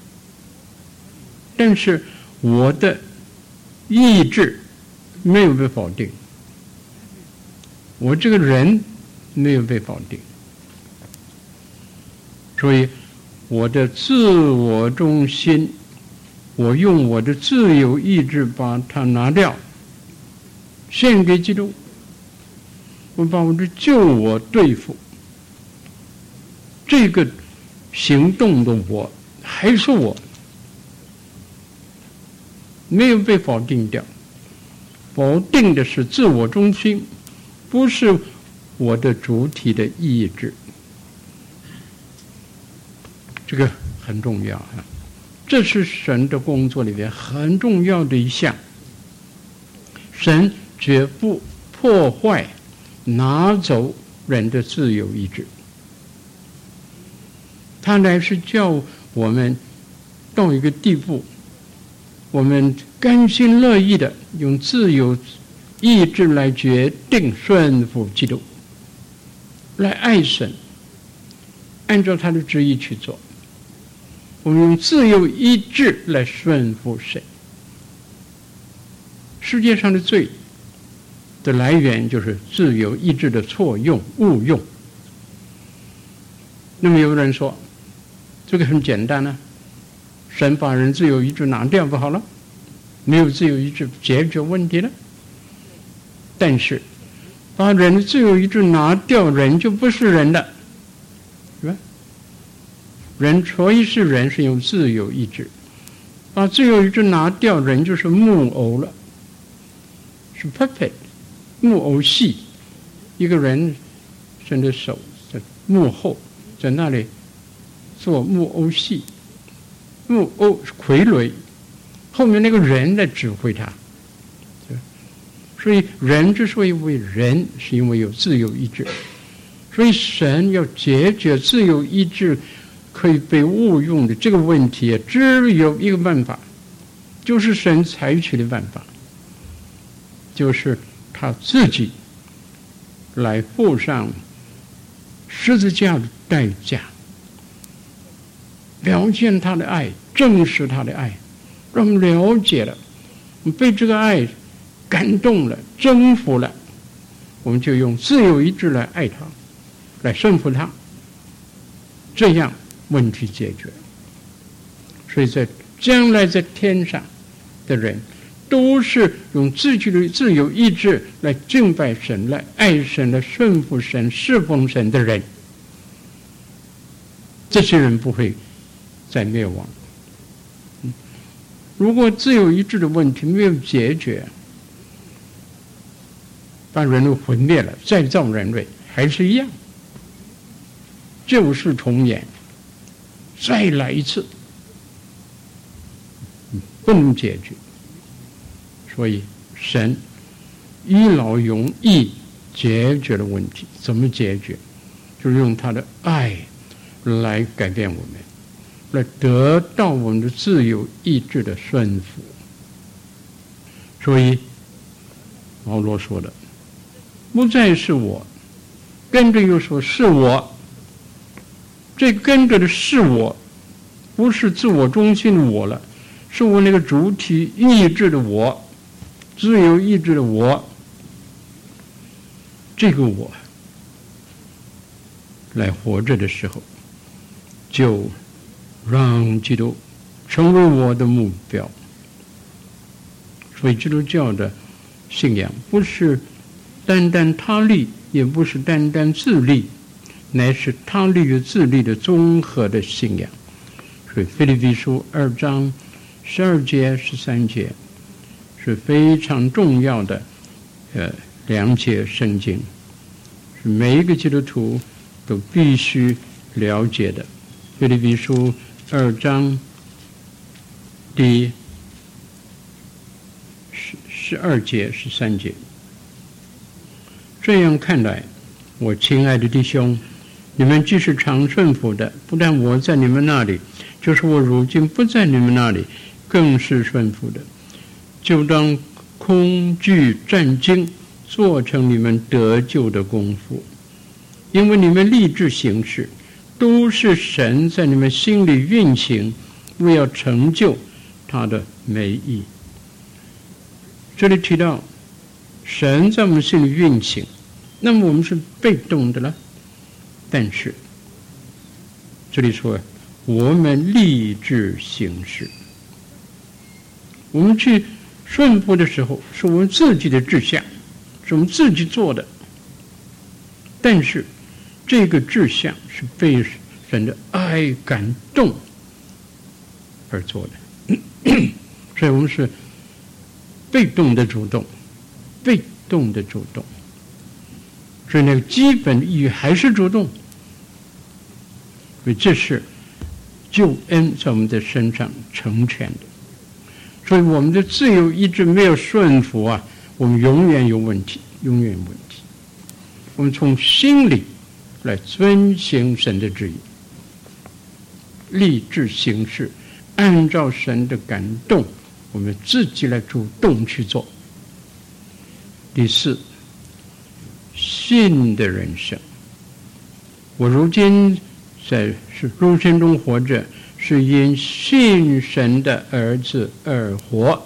但是我的意志没有被否定，我这个人没有被否定，所以我的自我中心，我用我的自由意志把它拿掉，献给基督，我把我的旧我对付，这个行动的我还是我，没有被否定掉。否定的是自我中心，不是我的主体的意志。这个很重要啊，这是神的工作里面很重要的一项。神绝不破坏拿走人的自由意志，他乃是叫我们到一个地步，我们甘心乐意的用自由意志来决定顺服基督，来爱神，按照他的旨意去做。我们用自由意志来顺服神。世界上的罪的来源就是自由意志的错用、误用。那么有人说，这个很简单啊，神把人自由意志拿掉不好了，没有自由意志解决问题了。但是把人的自由意志拿掉，人就不是人了，是吧？人所以是人，是用自由意志。把自由意志拿掉，人就是木偶了，是 puppet， 木偶戏。一个人伸着手在幕后，在那里做木偶戏，木偶傀儡，后面那个人来指挥他。所以人之所以为人，是因为有自由意志。所以神要解决自由意志可以被误用的这个问题，只有一个办法，就是神采取的办法，就是他自己来付上十字架的代价，表现他的爱，证实他的爱，让我们了解了，我们被这个爱感动了，征服了，我们就用自由意志来爱他，来顺服他，这样问题解决。所以在将来在天上的人，都是用自己的自由意志来敬拜神、来爱神、来顺服神、侍奉神的人。这些人不会再灭亡。如果自由意志的问题没有解决，把人类毁灭了，再造人类还是一样，旧事重演，再来一次，不能解决。所以神一劳永逸解决了问题。怎么解决？就是用他的爱来改变我们，来得到我们的自由意志的顺服。所以保罗说的，不再是我，跟着又说是我。这跟着的是我，不是自我中心的我了，是我那个主体意志的我，自由意志的我。这个我来活着的时候，就让基督成为我的目标。所以基督教的信仰不是单单他立，也不是单单自立，乃是他立与自立的综合的信仰。所以腓立比书2章12节13节是非常重要的2节圣经，是每一个基督徒都必须了解的。腓立比书2章第12节13节。这样看来， 我亲爱的弟兄，你们既是常顺服的，不但我在你们那里，就是我如今不在你们那里，更是顺服的，就当恐惧战兢，做成你们得救的功夫。因为你们立志行事，都是神在你们心里运行，为要成就他的美意。这里提到神在我们心里运行，那么我们是被动的了。但是这里说我们立志行事，我们去顺服的时候是我们自己的志向，是我们自己做的，但是这个志向是被神的爱感动而做的。所以我们是被动的主动，被动的主动，所以那个基本意义还是主动。所以这是救恩在我们的身上成全的。所以我们的自由意志没有顺服啊，我们永远有问题，永远有问题。我们从心里来遵行神的旨意，立志行事，按照神的感动，我们自己来主动去做。第四，信的人生。我如今在肉身中活着，是因信神的儿子而活，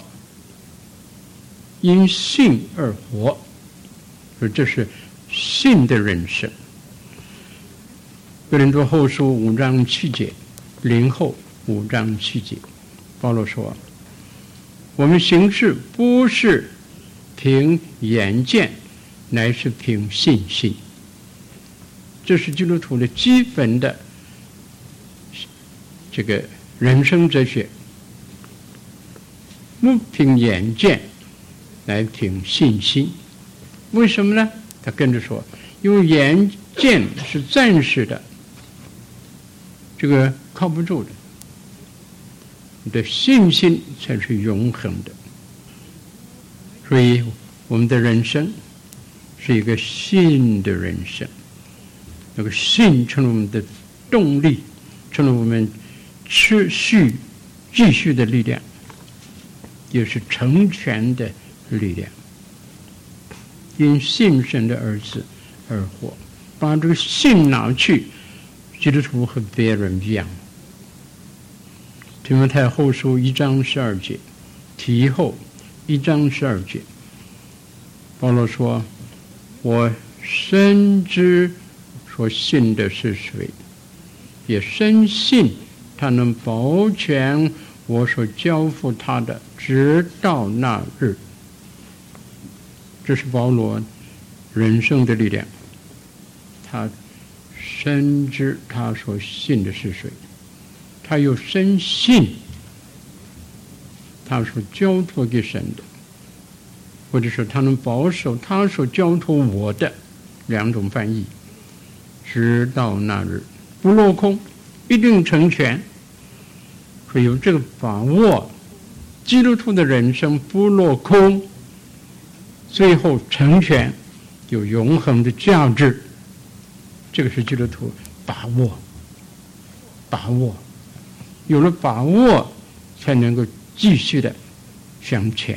因信而活，所以这是信的人生。哥林多后书5章7节，林后5章7节，保罗说：我们行事不是凭眼见，乃是凭信心。这是基督徒的基本的这个人生哲学，不凭眼见，来凭信心。为什么呢？他跟着说，因为眼见是暂时的，这个靠不住的，你的信心才是永恒的。所以我们的人生是一个信的人生，那个信成了我们的动力，成了我们持续继续的力量，也是成全的力量。因信神的儿子而活，把这个信拿去，基督徒和别人一样。提摩太后书1章12节，提后1章12节，保罗说：我深知所信的是谁，也深信他能保全我所交付他的，直到那日。这是保罗人生的力量，他深知他所信的是谁，他又深信他所交托给神的，或者说他能保守他所交托我的，两种翻译，直到那日，不落空，一定成全。所以有这个把握，基督徒的人生不落空，最后成全，有永恒的价值。这个是基督徒把握，把握，有了把握，才能够继续的向前。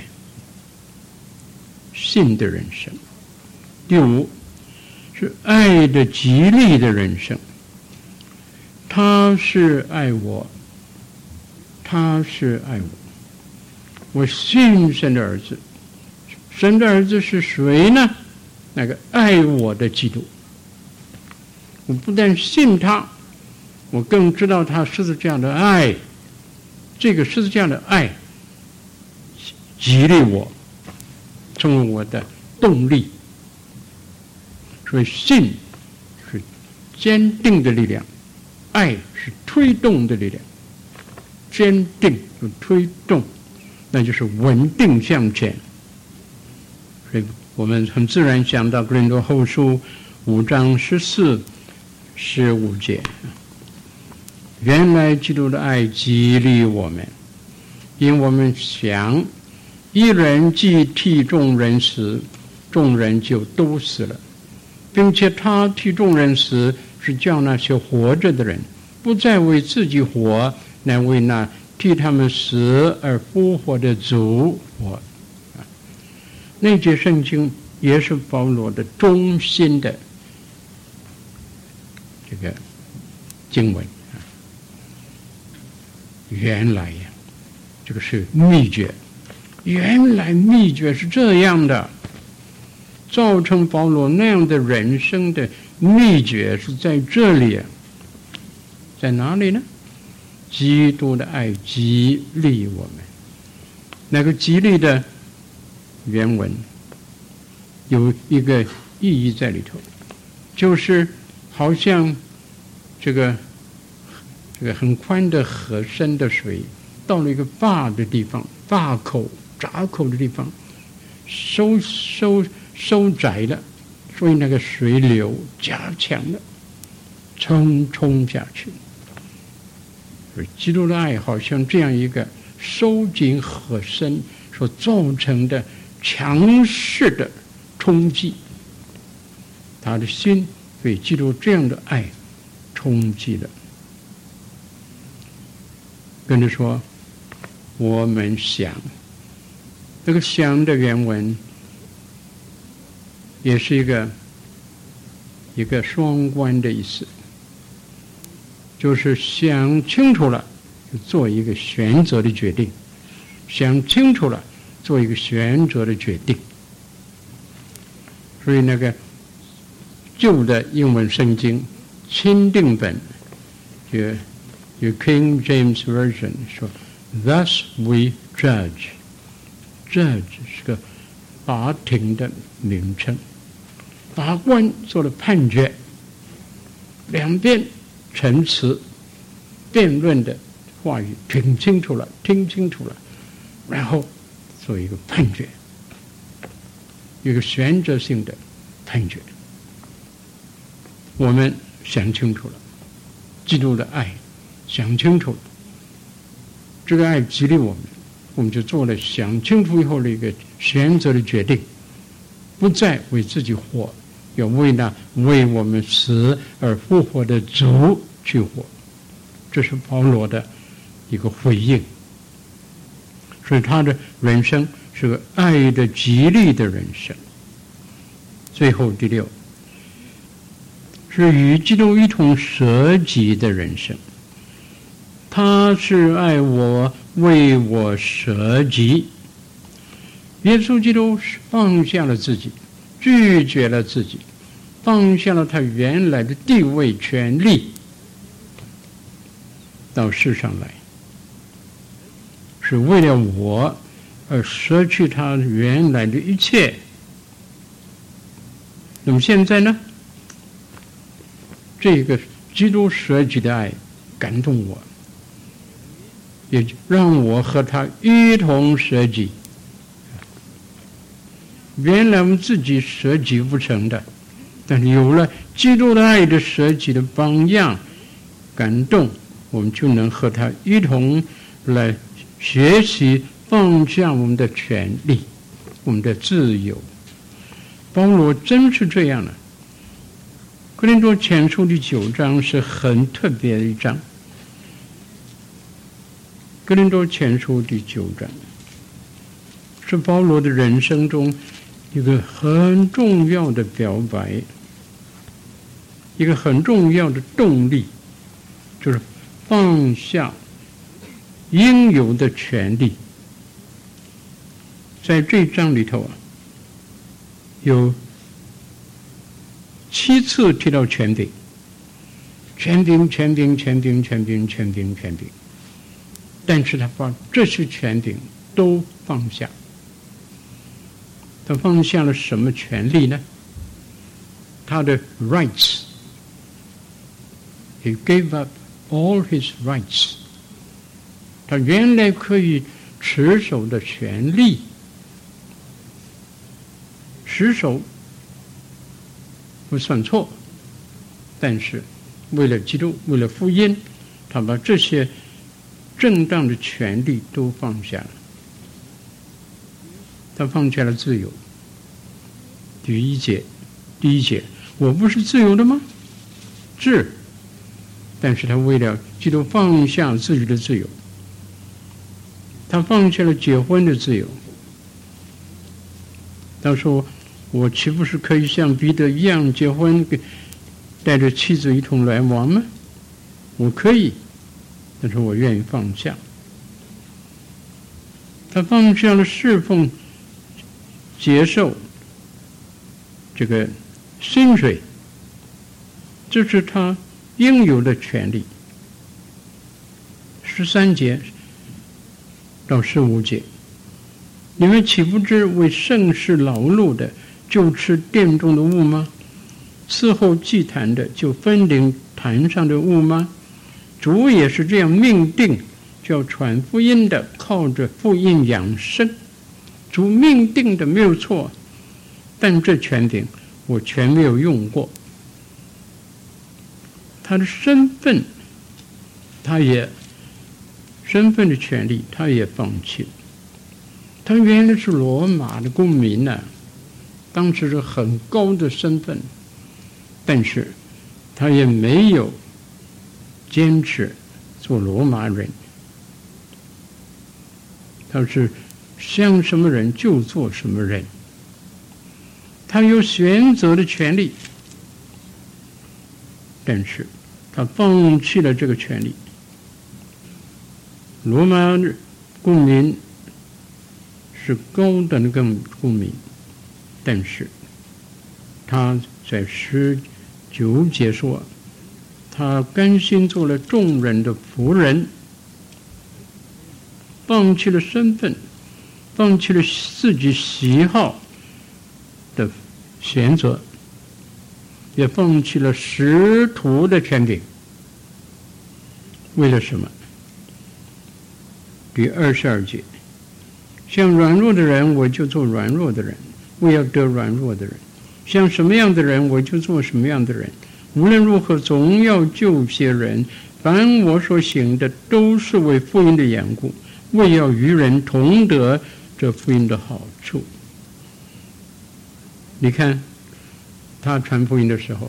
信的人生。第五是爱的极力的人生。他是爱我，他是爱我，我信神的儿子。神的儿子是谁呢？那个爱我的基督。我不但信他，我更知道他十字架的爱，这个十字架的爱激励我，成为我的动力。所以信是坚定的力量，爱是推动的力量。坚定和推动，那就是稳定向前。所以我们很自然想到哥林多后书5章14、15节，原来基督的爱激励我们，因我们想一人既替众人死，众人就都死了； 并且他替众人死，是叫那些活着的人不再为自己活，乃为那替他们死而复活的主活。那节圣经也是保罗的中心的这个经文。原来呀，这个是秘诀，原来秘诀是这样的。造成保罗那样的人生的秘诀是在这里，在哪里呢？基督的爱激励我们。那个激励的原文有一个意义在里头，就是好像这个很宽的河深的水到了一个坝的地方，坝口闸口的地方收窄了，所以那个水流加强了，冲下去。所以基督的爱好像这样一个收紧河深所造成的强势的冲击，他的心被基督这样的爱冲击了。跟着说，我们想，这个想的原文也是一个双关的意思，就是想清楚了，做一个选择的决定；想清楚了，做一个选择的决定。所以那个旧的英文圣经钦定本有 King James Version 说 Thus we judge 是个法庭的名称，法官做了判决，两边陈词辩论的话语听清楚了，然后做一个判决，一个选择性的判决。我们想清楚了，基督的爱想清楚了，这个爱激励我们就做了想清楚以后的一个选择的决定，不再为自己活，要为我们死而复活的主去活。这是保罗的一个回应。所以他的人生是个爱的激励的人生。最后第六，是与基督一同舍己的人生。他是爱我，为我舍己。耶稣基督放下了自己，拒绝了自己，放下了他原来的地位权利，到世上来，是为了我而舍去他原来的一切。那么现在呢？这个基督舍己的爱感动我，也让我和他一同舍己。原来我们自己舍己不成的，但是有了基督的爱的舍己的榜样感动，我们就能和他一同来学习放下我们的权利，我们的自由。保罗真是这样的。哥林多前书第9章是很特别的一章。哥林多前书第9章是保罗的人生中一个很重要的表白，一个很重要的动力，就是放下应有的权利。在这章里头有7次提到权柄，但是他把这些权柄都放下。他放下了什么权利呢？他的 rights. He gave up all his rights. 他原来可以持守的权利，持守不算错，但是为了基督，为了福音，他把这些正当的权利都放下了。他放下了自由。第一节， 我不是自由的吗？是，但是他为了基督放下自己的自由，他放下了结婚的自由。他说：“我岂不是可以像彼得一样结婚，带着妻子一同来往吗？我可以，但是我愿意放下。”他放下了侍奉、接受这个薪水，这是他应有的权利。13节到15节，你们岂不知为圣事劳碌的，就吃殿中的物吗？伺候祭坛的，就分领坛上的物吗？主也是这样命定，叫传福音的靠着福音养生。主命定的没有错，但这权柄我全没有用过。他的身份的权利他也放弃了。他原来是罗马的公民啊，当时是很高的身份，但是他也没有坚持做罗马人。他是像什么人就做什么人，他有选择的权利，但是他放弃了这个权利。罗马公民是高等的公民，但是他在19节说，他甘心做了众人的仆人，放弃了身份，放弃了自己喜好的选择，也放弃了使徒的权柄。为了什么？第22节，像软弱的人，我就做软弱的人，我要得软弱的人；像什么样的人，我就做什么样的人。无论如何，总要救些人。凡我所行的，都是为福音的缘故，为要与人同得这福音的好处。你看，他传福音的时候，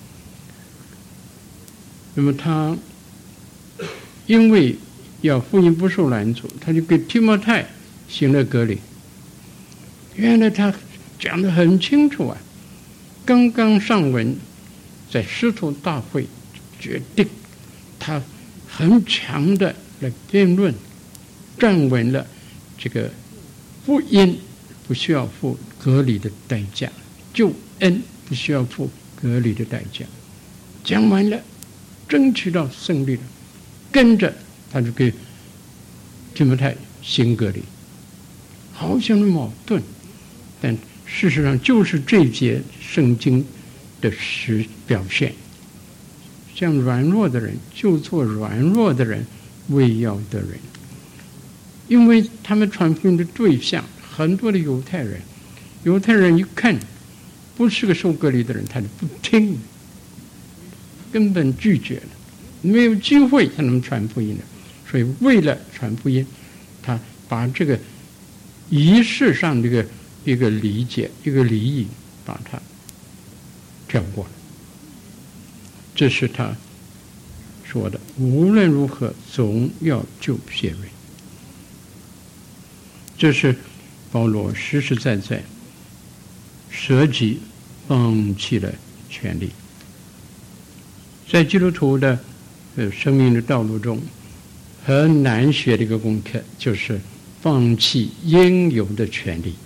那么他因为要福音不受拦阻，他就给提摩太行了割礼。原来他讲得很清楚啊，刚刚上文在使徒大会决定，他很强的来辩论，站稳了这个福音不需要付割礼的代价，救恩不需要付割礼的代价，讲完了，争取到胜利了，跟着他就给提摩太行割礼，好像是矛盾，但事实上就是这节圣经的表现。像软弱的人就做软弱的人，为要得人。因为他们传福音的对象很多的犹太人，犹太人一看不是个受割礼的人，他就不听，根本拒绝了，没有机会才能传福音的。所以为了传福音，他把这个仪式上这个一个理解、一个礼仪，把它跳过了。这是他说的，无论如何总要救些人。这是保罗实实在在舍己放弃了权利。在基督徒的生命的道路中，很难学的一个功课，就是放弃应有的权利。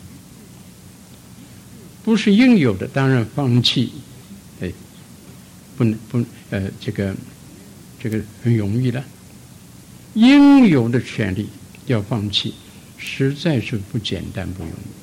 不是应有的，当然放弃，这个很容易了。应有的权利要放弃，实在是不简单，不容易。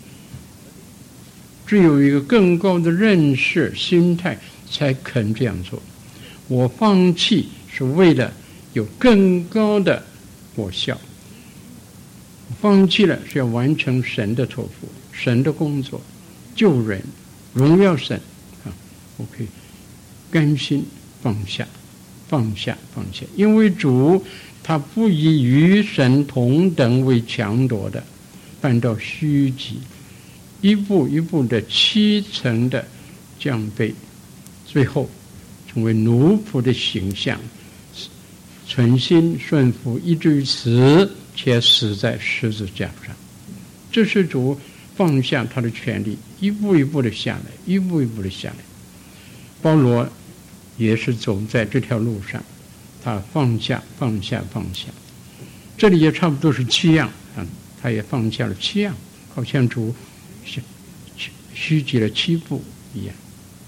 只有一个更高的认识心态，才肯这样做。我放弃是为了有更高的果效，放弃了是要完成神的托付，神的工作，救人，荣耀神啊！我可以甘心放下，因为主他不以与神同等为强夺的，反倒虚己，一步一步的7层的降卑，最后成为奴仆的形象，存心顺服，以至于死，且死在十字架上。这是主放下他的权利，一步一步的下来，一步一步的下来。保罗也是走在这条路上，他放下。这里也差不多是7样啊，他也放下了7样，好像主虚举了7步一样。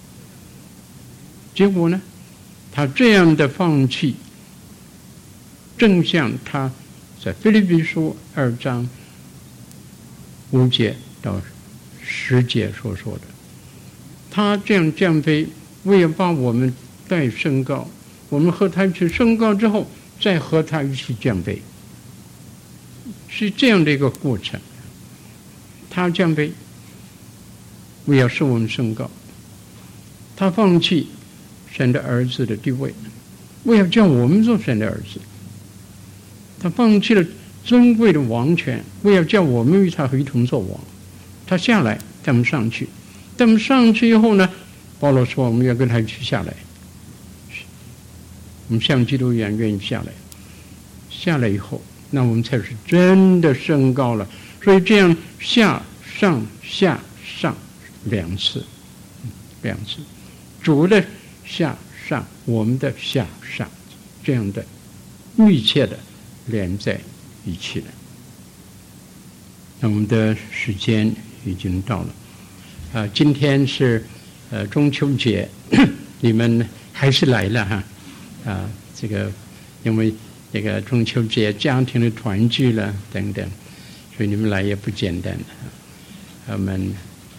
结果呢，他这样的放弃，正像他在腓立比书2章5节到10节所说的，他这样降卑，为了把我们带升高，我们和他一起升高之后，再和他一起降卑，是这样的一个过程。他降卑，为了使我们升高；他放弃神的儿子的地位，为了叫我们做神的儿子；他放弃了尊贵的王权，为了叫我们与他一同做王。他下来，他们上去，他们上去以后呢，保罗说我们要跟他一起下来，我们像基督一样愿意下来。下来以后，那我们才是真的升高了。所以这样下上下上2次，主的下上，我们的下上，这样的密切的连在一起了。那我们的时间已经到了，今天是中秋节，你们还是来了哈，这个因为这个中秋节家庭的团聚了等等，所以你们来也不简单。我们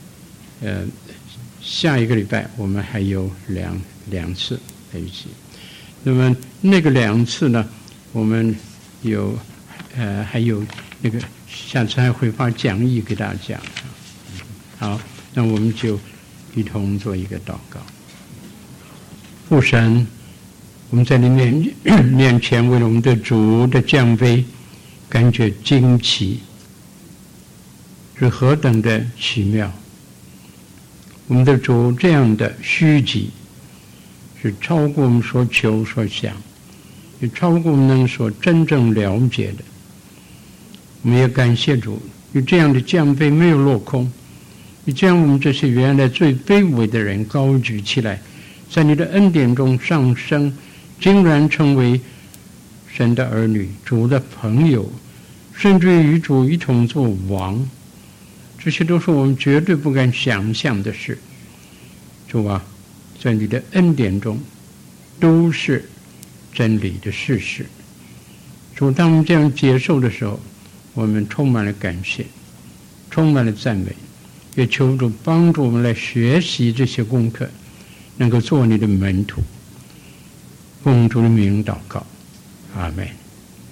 下一个礼拜我们还有两次在一起。那么那个2次呢，我们有还有那个下次还会发讲义给大家。好，那我们就一同做一个祷告。父神，我们在你面前为了我们的主的降卑感觉惊奇，是何等的奇妙。我们的主这样的虚己，是超过我们所求所想，也超过我们所真正了解的。我们也感谢主，与这样的降卑没有落空，你将我们这些原来最卑微的人高举起来，在你的恩典中上升，竟然成为神的儿女，主的朋友，甚至与主一同做王。这些都是我们绝对不敢想象的事。主啊，在你的恩典中都是真理的事实。主，当我们这样接受的时候，我们充满了感谢，充满了赞美，也求主帮助我们来学习这些功课，能够做你的门徒。奉主的名祷告，阿们。